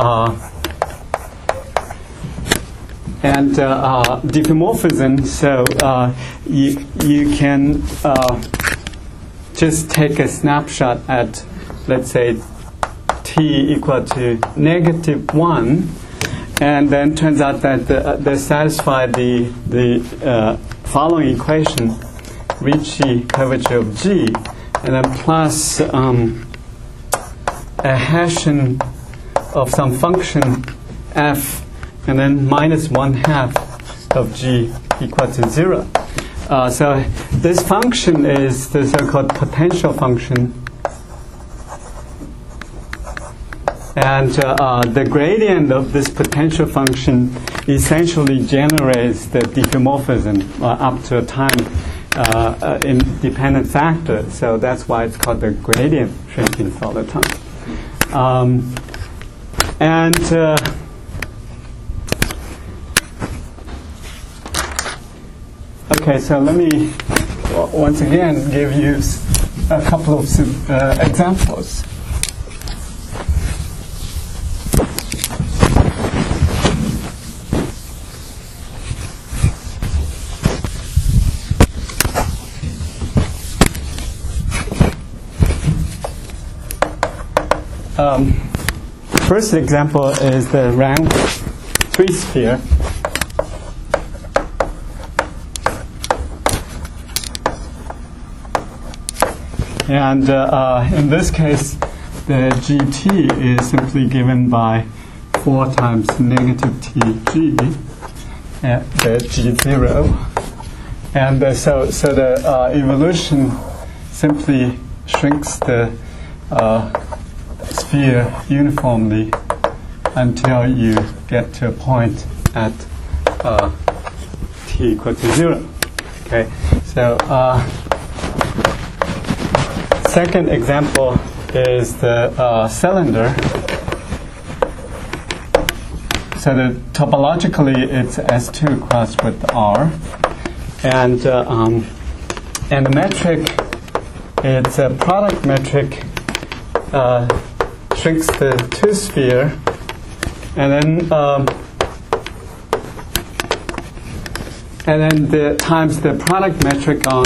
diffeomorphism. So you can just take a snapshot at, let's say, t equal to -1, and then turns out that they satisfy the following equation, Ricci curvature of G, and then plus a Hessian of some function f, and then -1/2 of G equal to 0. So this function is the so-called potential function. And the gradient of this potential function essentially generates the diffeomorphism up to a time independent factor. So that's why it's called the gradient shrinking soliton. Okay, so let me once again give you a couple of examples. First example is the rank 3 sphere. And in this case, the GT is simply given by 4 times -TG, the G0. And so the evolution simply shrinks the sphere uniformly until you get to a point at t equal to 0. Okay, so second example is the cylinder. So topologically, it's S2 crossed with R, and the metric, it's a product metric. Shrinks the 2 sphere, and then the times the product metric on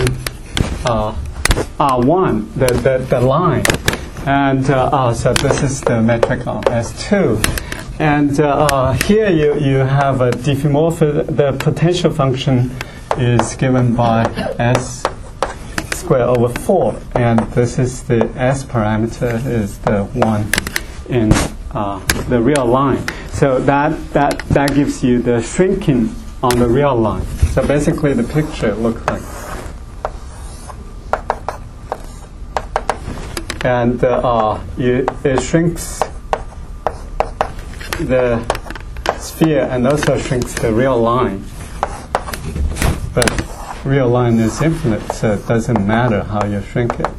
R1, the line, and so this is the metric on S2, and here you have a diffeomorphism. The potential function is given by S square over 4, and this is the S parameter is the one in the real line. So that gives you the shrinking on the real line. So basically the picture looks like, and it shrinks the sphere and also shrinks the real line. But real line is infinite, so it doesn't matter how you shrink it.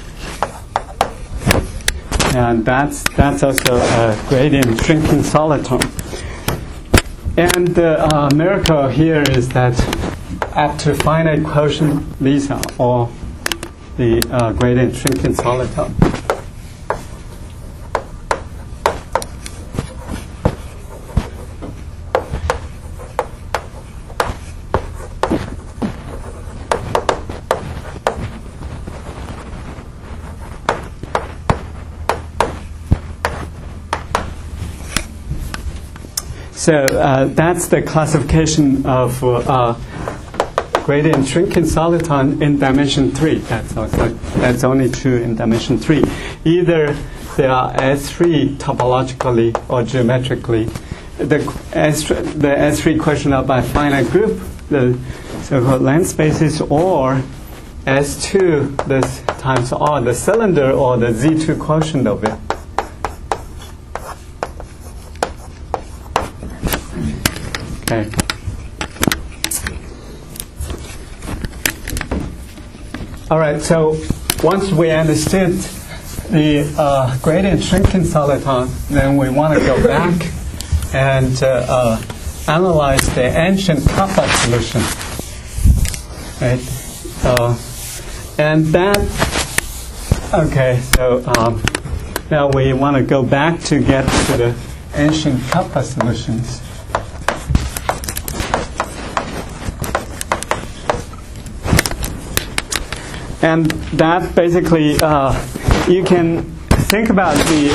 And that's also a gradient shrinking soliton. And the miracle here is that up to finite quotient, these are all the gradient shrinking soliton. So that's the classification of gradient shrinking soliton in dimension 3. That's only true in dimension 3. Either they are S3 topologically or geometrically. The S3 quotient are by finite group, the so-called length spaces, or S2 this times R, the cylinder, or the Z2 quotient of it. Okay. All right, so once we understood the gradient shrinking soliton, then we want to go back and analyze the ancient kappa solution. Right? And that, okay, so now we want to go back to get to the ancient kappa solutions. And that basically, you can think about the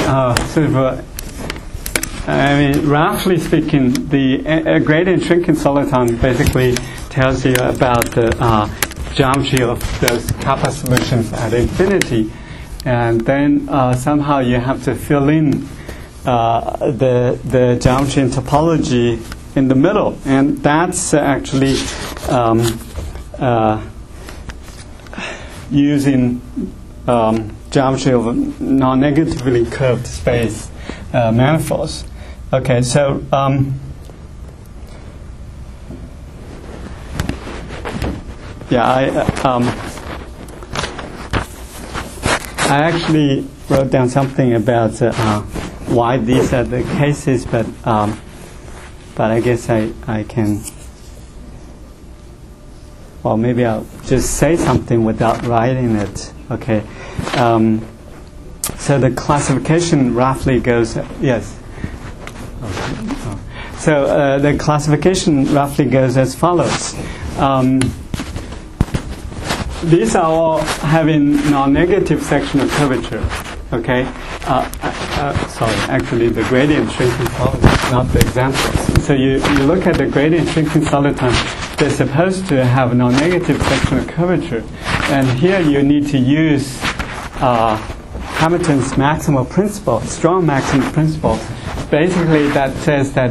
roughly speaking, the gradient shrinking soliton basically tells you about the geometry of those kappa solutions at infinity. And then somehow you have to fill in the geometry and topology in the middle. And that's actually using geometry of non-negatively curved space manifolds. Okay, so I actually wrote down something about why these are the cases, but I guess I can. Well, maybe I'll just say something without writing it. Okay. So the classification roughly goes. Yes. So the classification roughly goes as follows. These are all having non-negative sectional curvature. Okay. Sorry, actually the gradient shrinking soliton, not the examples. So you look at the gradient shrinking soliton. They're supposed to have non-negative sectional curvature, and here you need to use Hamilton's maximal principle, strong maximal principle. Basically, that says that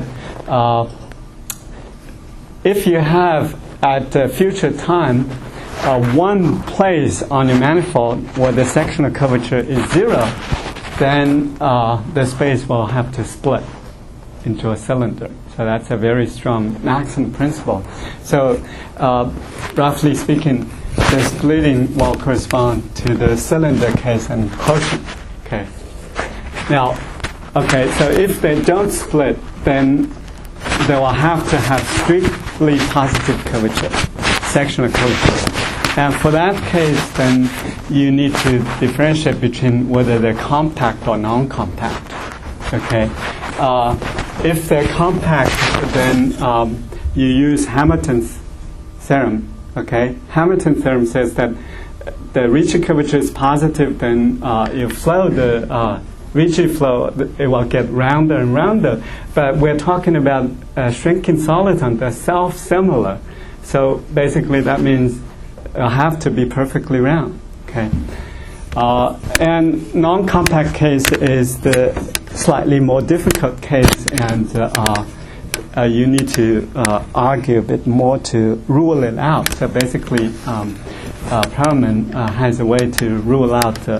if you have at a future time one place on your manifold where the sectional curvature is 0, then the space will have to split into a cylinder. So that's a very strong maximum principle. So roughly speaking, the splitting will correspond to the cylinder case and quotient. Okay. Now, okay, so if they don't split, then they will have to have strictly positive curvature, sectional curvature. And for that case, then you need to differentiate between whether they're compact or non-compact. Okay. If they're compact, then you use Hamilton's theorem. Okay, Hamilton's theorem says that the Ricci curvature is positive. Then you flow the Ricci flow, it will get rounder and rounder. But we're talking about shrinking soliton. They're self-similar. So basically, that means it'll have to be perfectly round. Okay, and non-compact case is the slightly more difficult case, and you need to argue a bit more to rule it out. So basically, Perelman has a way to rule out the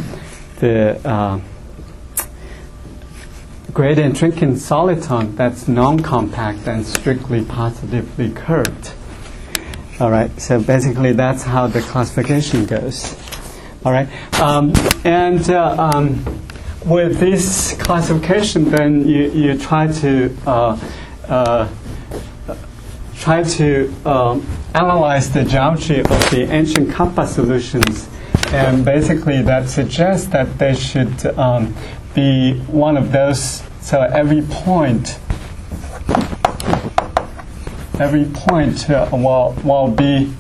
gradient shrinking soliton that's non-compact and strictly positively curved. All right. So basically, that's how the classification goes. All right, with this classification, then you try to analyze the geometry of the ancient kappa solutions, and basically that suggests that they should be one of those. So every point will be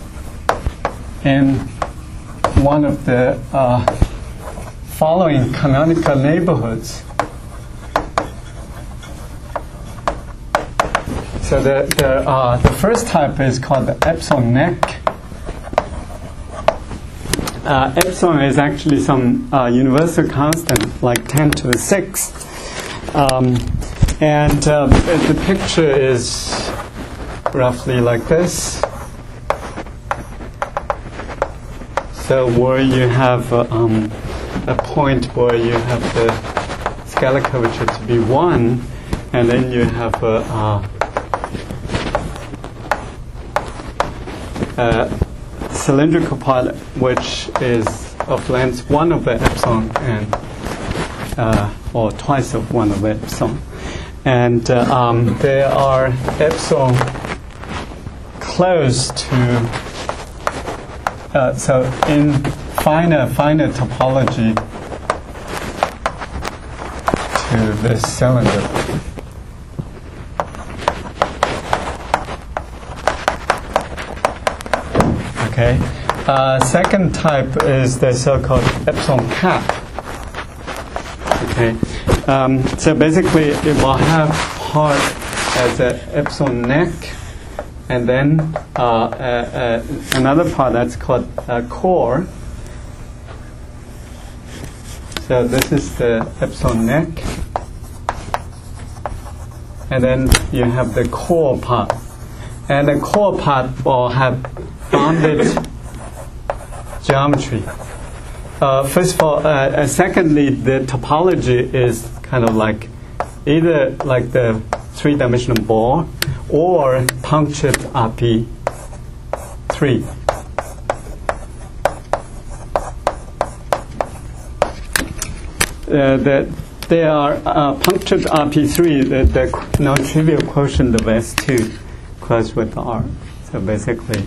in one of the following canonical neighborhoods. So the first type is called the epsilon neck. Epsilon is actually some universal constant, like 10 to the 6. And the picture is roughly like this. So where you have a point where you have the scalar curvature to be 1, and then you have cylindrical part, which is of length 1 over epsilon, and or twice of 1 over epsilon. And there are epsilon close to, so in finer topology to this cylinder. Okay. Second type is the so-called epsilon cap. Okay. So basically, it will have part as an epsilon neck, and then another part that's called core. So this is the epsilon neck, and then you have the core part, and the core part will have bounded geometry. First of all, secondly, the topology is kind of like either like the three-dimensional ball or punctured RP3. They are punctured RP3, the non-trivial quotient of S2 close with R. So basically,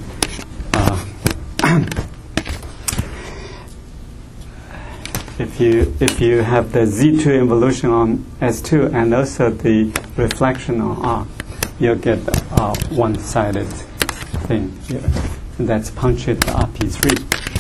if you have the Z2 involution on S2 and also the reflection on R, you'll get a one-sided thing here. And that's punctured RP3.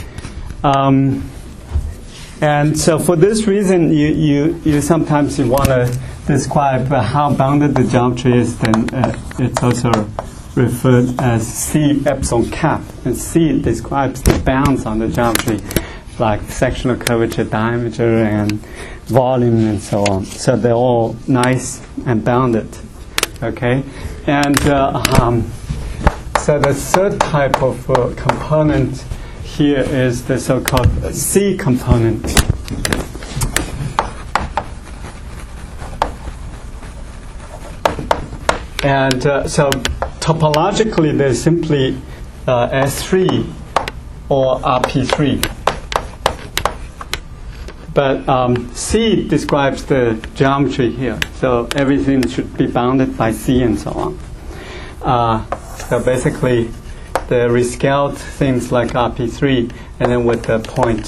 And so for this reason, you sometimes want to describe how bounded the geometry is, then it's also referred as C epsilon cap. And C describes the bounds on the geometry, like sectional curvature, diameter, and volume, and so on. So they're all nice and bounded. Okay? And so the third type of component here is the so-called C component. And so topologically, there's simply S3 or RP3. But C describes the geometry here. So everything should be bounded by C and so on. So basically, the rescaled things like RP3, and then with the point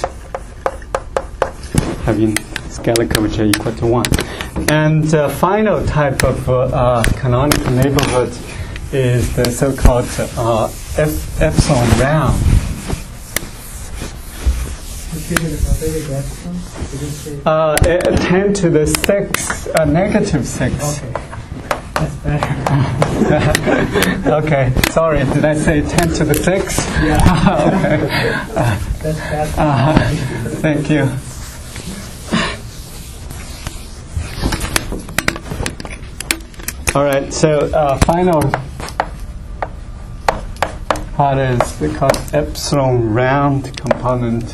having scalar curvature equal to 1. And the final type of canonical neighborhood is the so-called epsilon round. Ten to the 6, negative 6. Okay. That's better. Okay, sorry, did I say 10 to the 6? Yeah. Okay. That's better. Thank you. All right, so final part is called epsilon round component.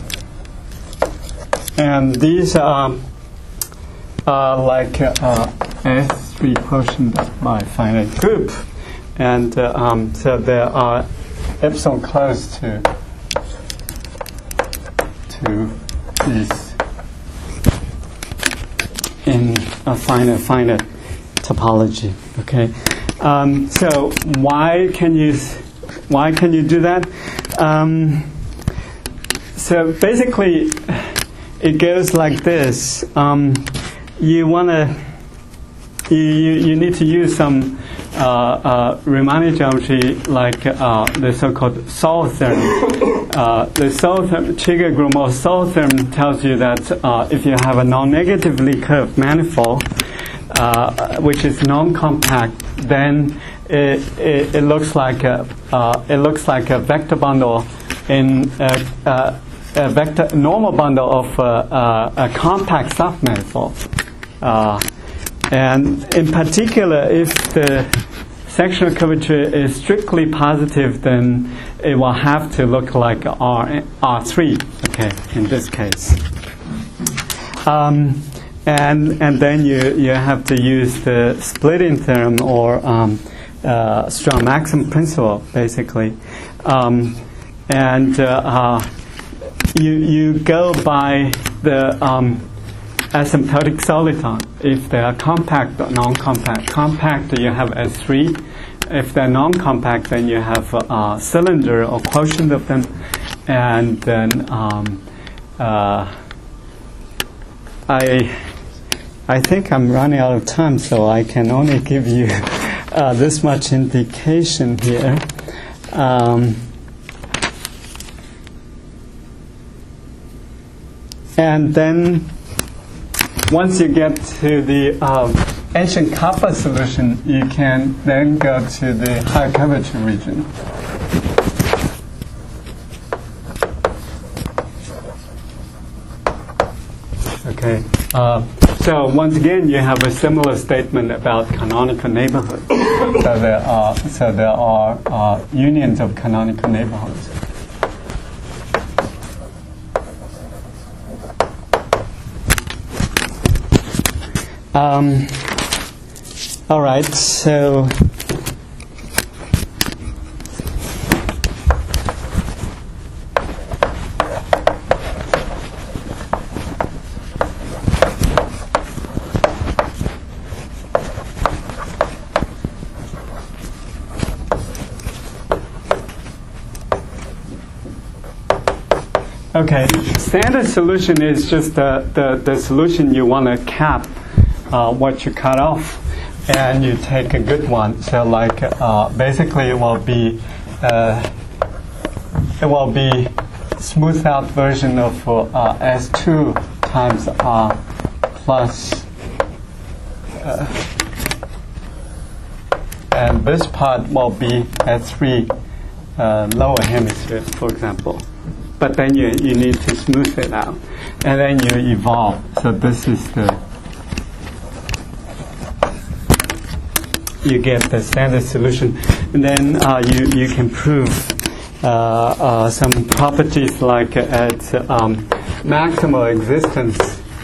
And these are like S3 quotient by finite group. And so there are epsilon close to these in a finite topology. Okay. So why can you do that? So basically, it goes like this. You need to use some Riemannian geometry, like the so-called Soll theorem. The Soll theorem, Chigi-Gromov Soll theorem, tells you that if you have a non-negatively curved manifold, which is non-compact, then it looks like a vector bundle in a vector normal bundle of a compact submanifold. And in particular, if the sectional curvature is strictly positive, then it will have to look like R3. Okay, in this case. And then you have to use the splitting theorem or strong maximum principle, basically. and you go by the asymptotic soliton. If they are compact or non-compact. Compact, you have S3. If they're non-compact, then you have a cylinder or quotient of them, and then I think I'm running out of time, so I can only give you this much indication here. And then once you get to the ancient kappa solution, you can then go to the high curvature region. Okay. So once again, you have a similar statement about canonical neighborhoods. So there are unions of canonical neighborhoods. All right. So. Okay, standard solution is just the solution you want to cap what you cut off, and you take a good one. So like basically it will be smoothed out version of S2 times R plus, and this part will be S3 lower hemisphere, for example. But then you need to smooth it out, and then you evolve. So this is you get the standard solution, and then you can prove some properties like at maximal existence,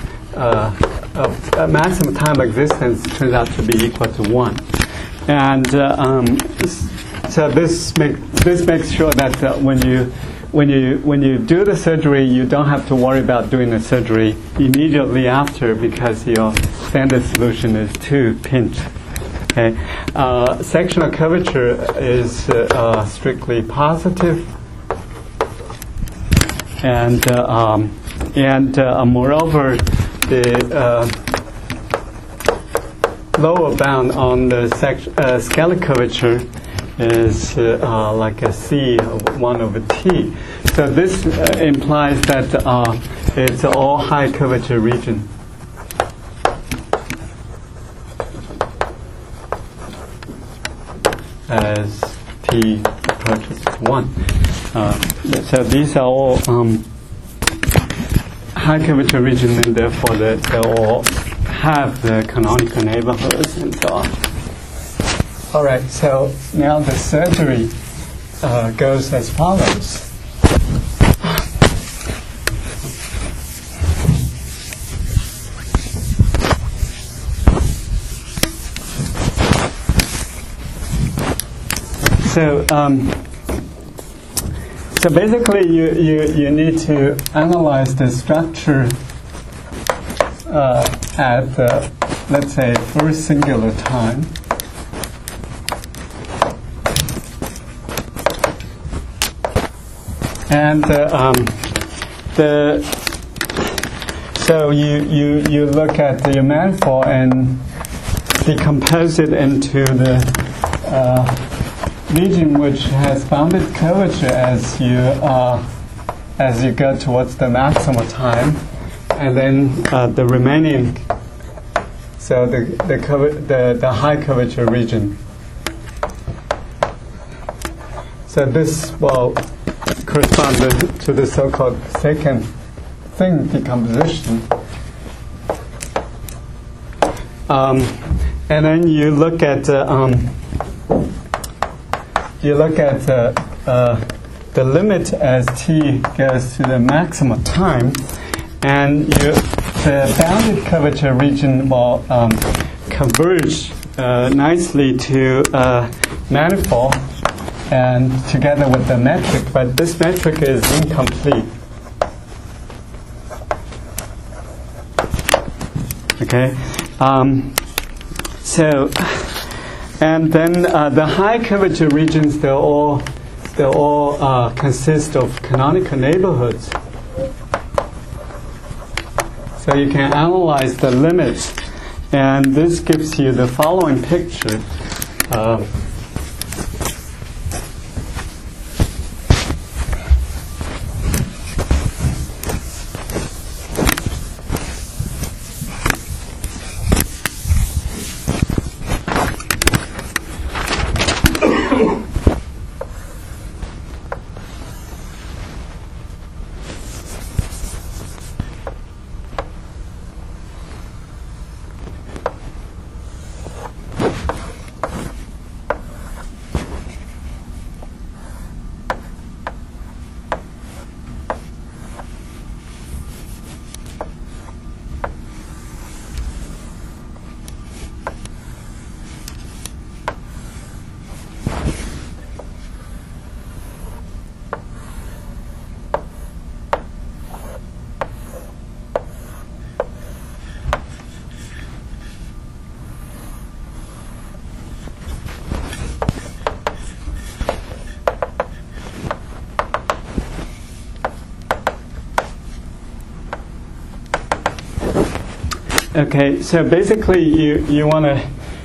maximum time existence turns out to be equal to 1, and so this makes sure that when you do the surgery, you don't have to worry about doing the surgery immediately after, because your standard solution is too pinched. Okay, sectional curvature is strictly positive, and moreover, the lower bound on the scalar curvature is like a C of 1 over T. So this implies that it's all high curvature region. As T approaches 1. So these are all high curvature region, and therefore they all have the canonical neighborhoods and so on. All right, so now the surgery goes as follows. So basically, you need to analyze the structure at the, let's say, first singular time. And so you look at the manifold and decompose it into the region which has bounded curvature as you go towards the maximal time, and then the remaining, so the high curvature region. So this will correspond to the so-called second thing decomposition. And then you look at the limit as t goes to the maximal time, and the bounded curvature region will converge nicely to manifold, and together with the metric, but this metric is incomplete. Okay, so and then the high curvature regions, they all consist of canonical neighborhoods. So you can analyze the limits, and this gives you the following picture. Okay, so basically you want to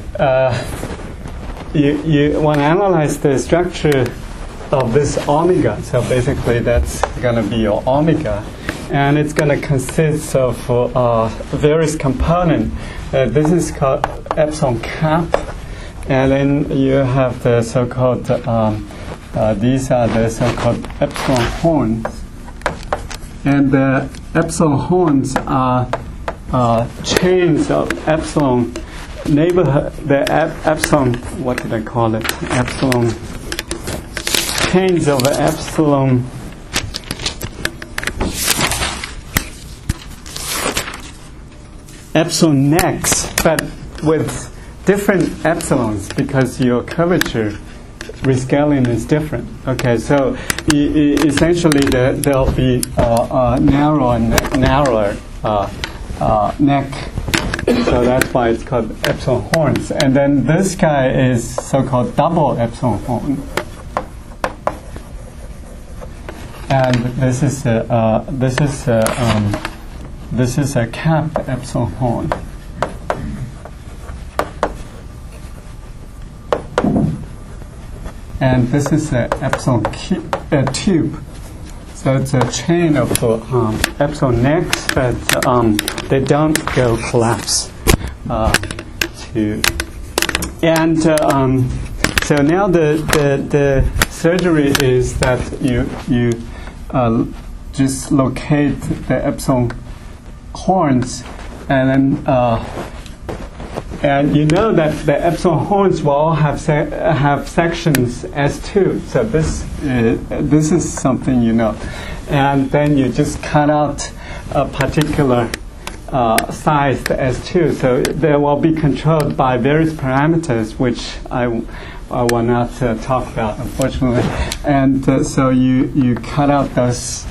analyze the structure of this omega. So basically that's going to be your omega, and it's going to consist of various components. This is called epsilon cap, and then you have the so-called these are the so-called epsilon horns, and the epsilon horns are chains of epsilon neighborhood, the epsilon, what did I call it? Epsilon, chains of epsilon necks, but with different epsilons because your curvature rescaling is different. Okay, so essentially there'll be narrower and narrower neck, so that's why it's called epsilon horns. And then this guy is so-called double epsilon horn, and this is a cap epsilon horn. And this is an epsilon tube. So it's a chain of epsilon necks, but they don't go collapse. And so now the surgery is that you just locate the epsilon horns, and then and you know that the epsilon horns will all have sections S2. So this is something you know. And then you just cut out a particular size, the S2. So they will be controlled by various parameters, which I will not talk about, unfortunately. And so you cut out those.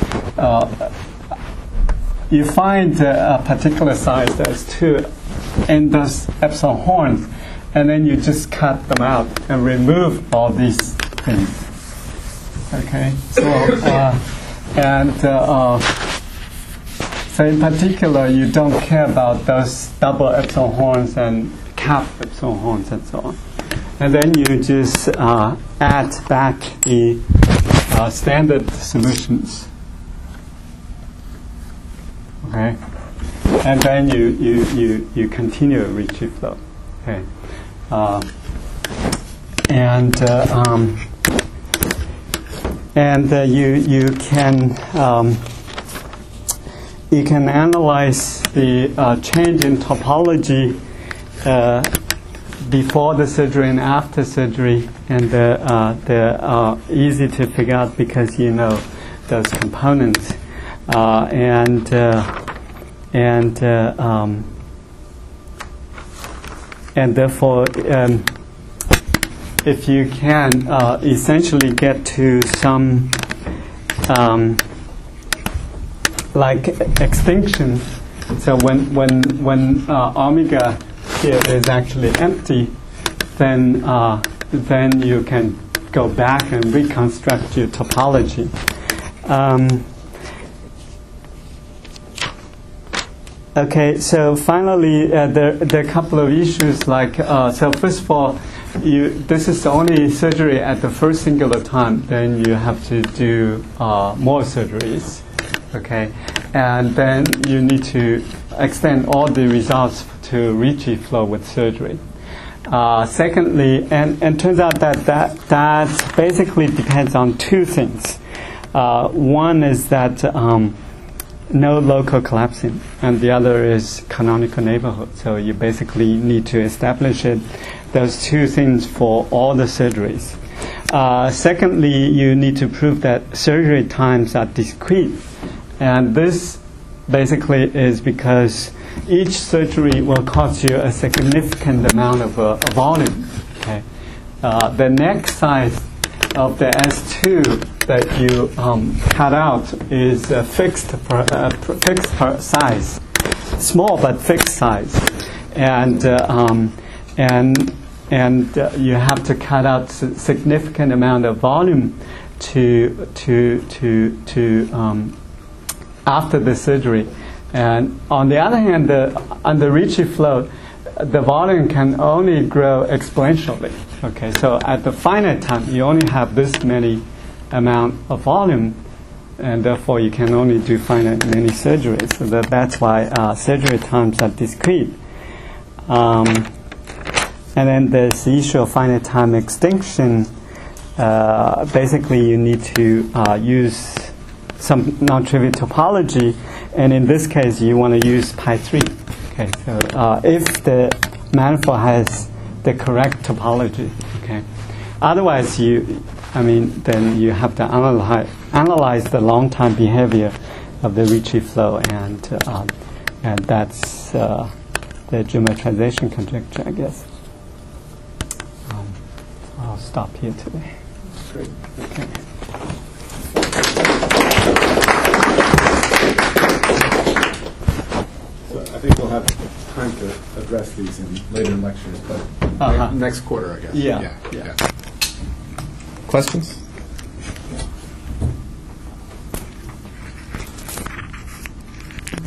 You find a particular size, S2, in those epsilon horns, and then you just cut them out and remove all these things. Okay, so in particular, you don't care about those double epsilon horns and cap epsilon horns and so on. And then you just add back the standard solutions. Okay. And then you continue Ricci flow. Okay. You can analyze the change in topology before the surgery and after surgery, and they're easy to figure out because you know those components, and therefore if you can essentially get to some like extinction. So when omega here is actually empty, then you can go back and reconstruct your topology. Okay, so finally, there are a couple of issues. Like, so first of all, this is only surgery at the first singular time. Then you have to do more surgeries. Okay, and then you need to extend all the results to Ricci flow with surgery. Secondly, and turns out that basically depends on two things. One is that no local collapsing, and the other is canonical neighborhood. So you basically need to establish those two things for all the surgeries. Secondly, you need to prove that surgery times are discrete, and this basically is because each surgery will cost you a significant amount of volume. Okay, the neck size of the S2 that you cut out is fixed size, small but fixed size, and you have to cut out significant amount of volume to after the surgery. And on the other hand, under Ricci flow, the volume can only grow exponentially. Okay, so at the finite time, you only have this many amount of volume, and therefore you can only do finite many surgeries. So that's why surgery times are discrete. And then there's the issue of finite time extinction. Basically, you need to use some non-trivial topology, and in this case, you want to use pi3. Okay, so if the manifold has the correct topology, okay. Otherwise, then you have to analyze the long-time behavior of the Ricci flow, and that's the geometrization conjecture, I guess. I'll stop here today. Great. Okay. So I think we'll have time to address these in later lectures, but next quarter, I guess. Yeah. Questions?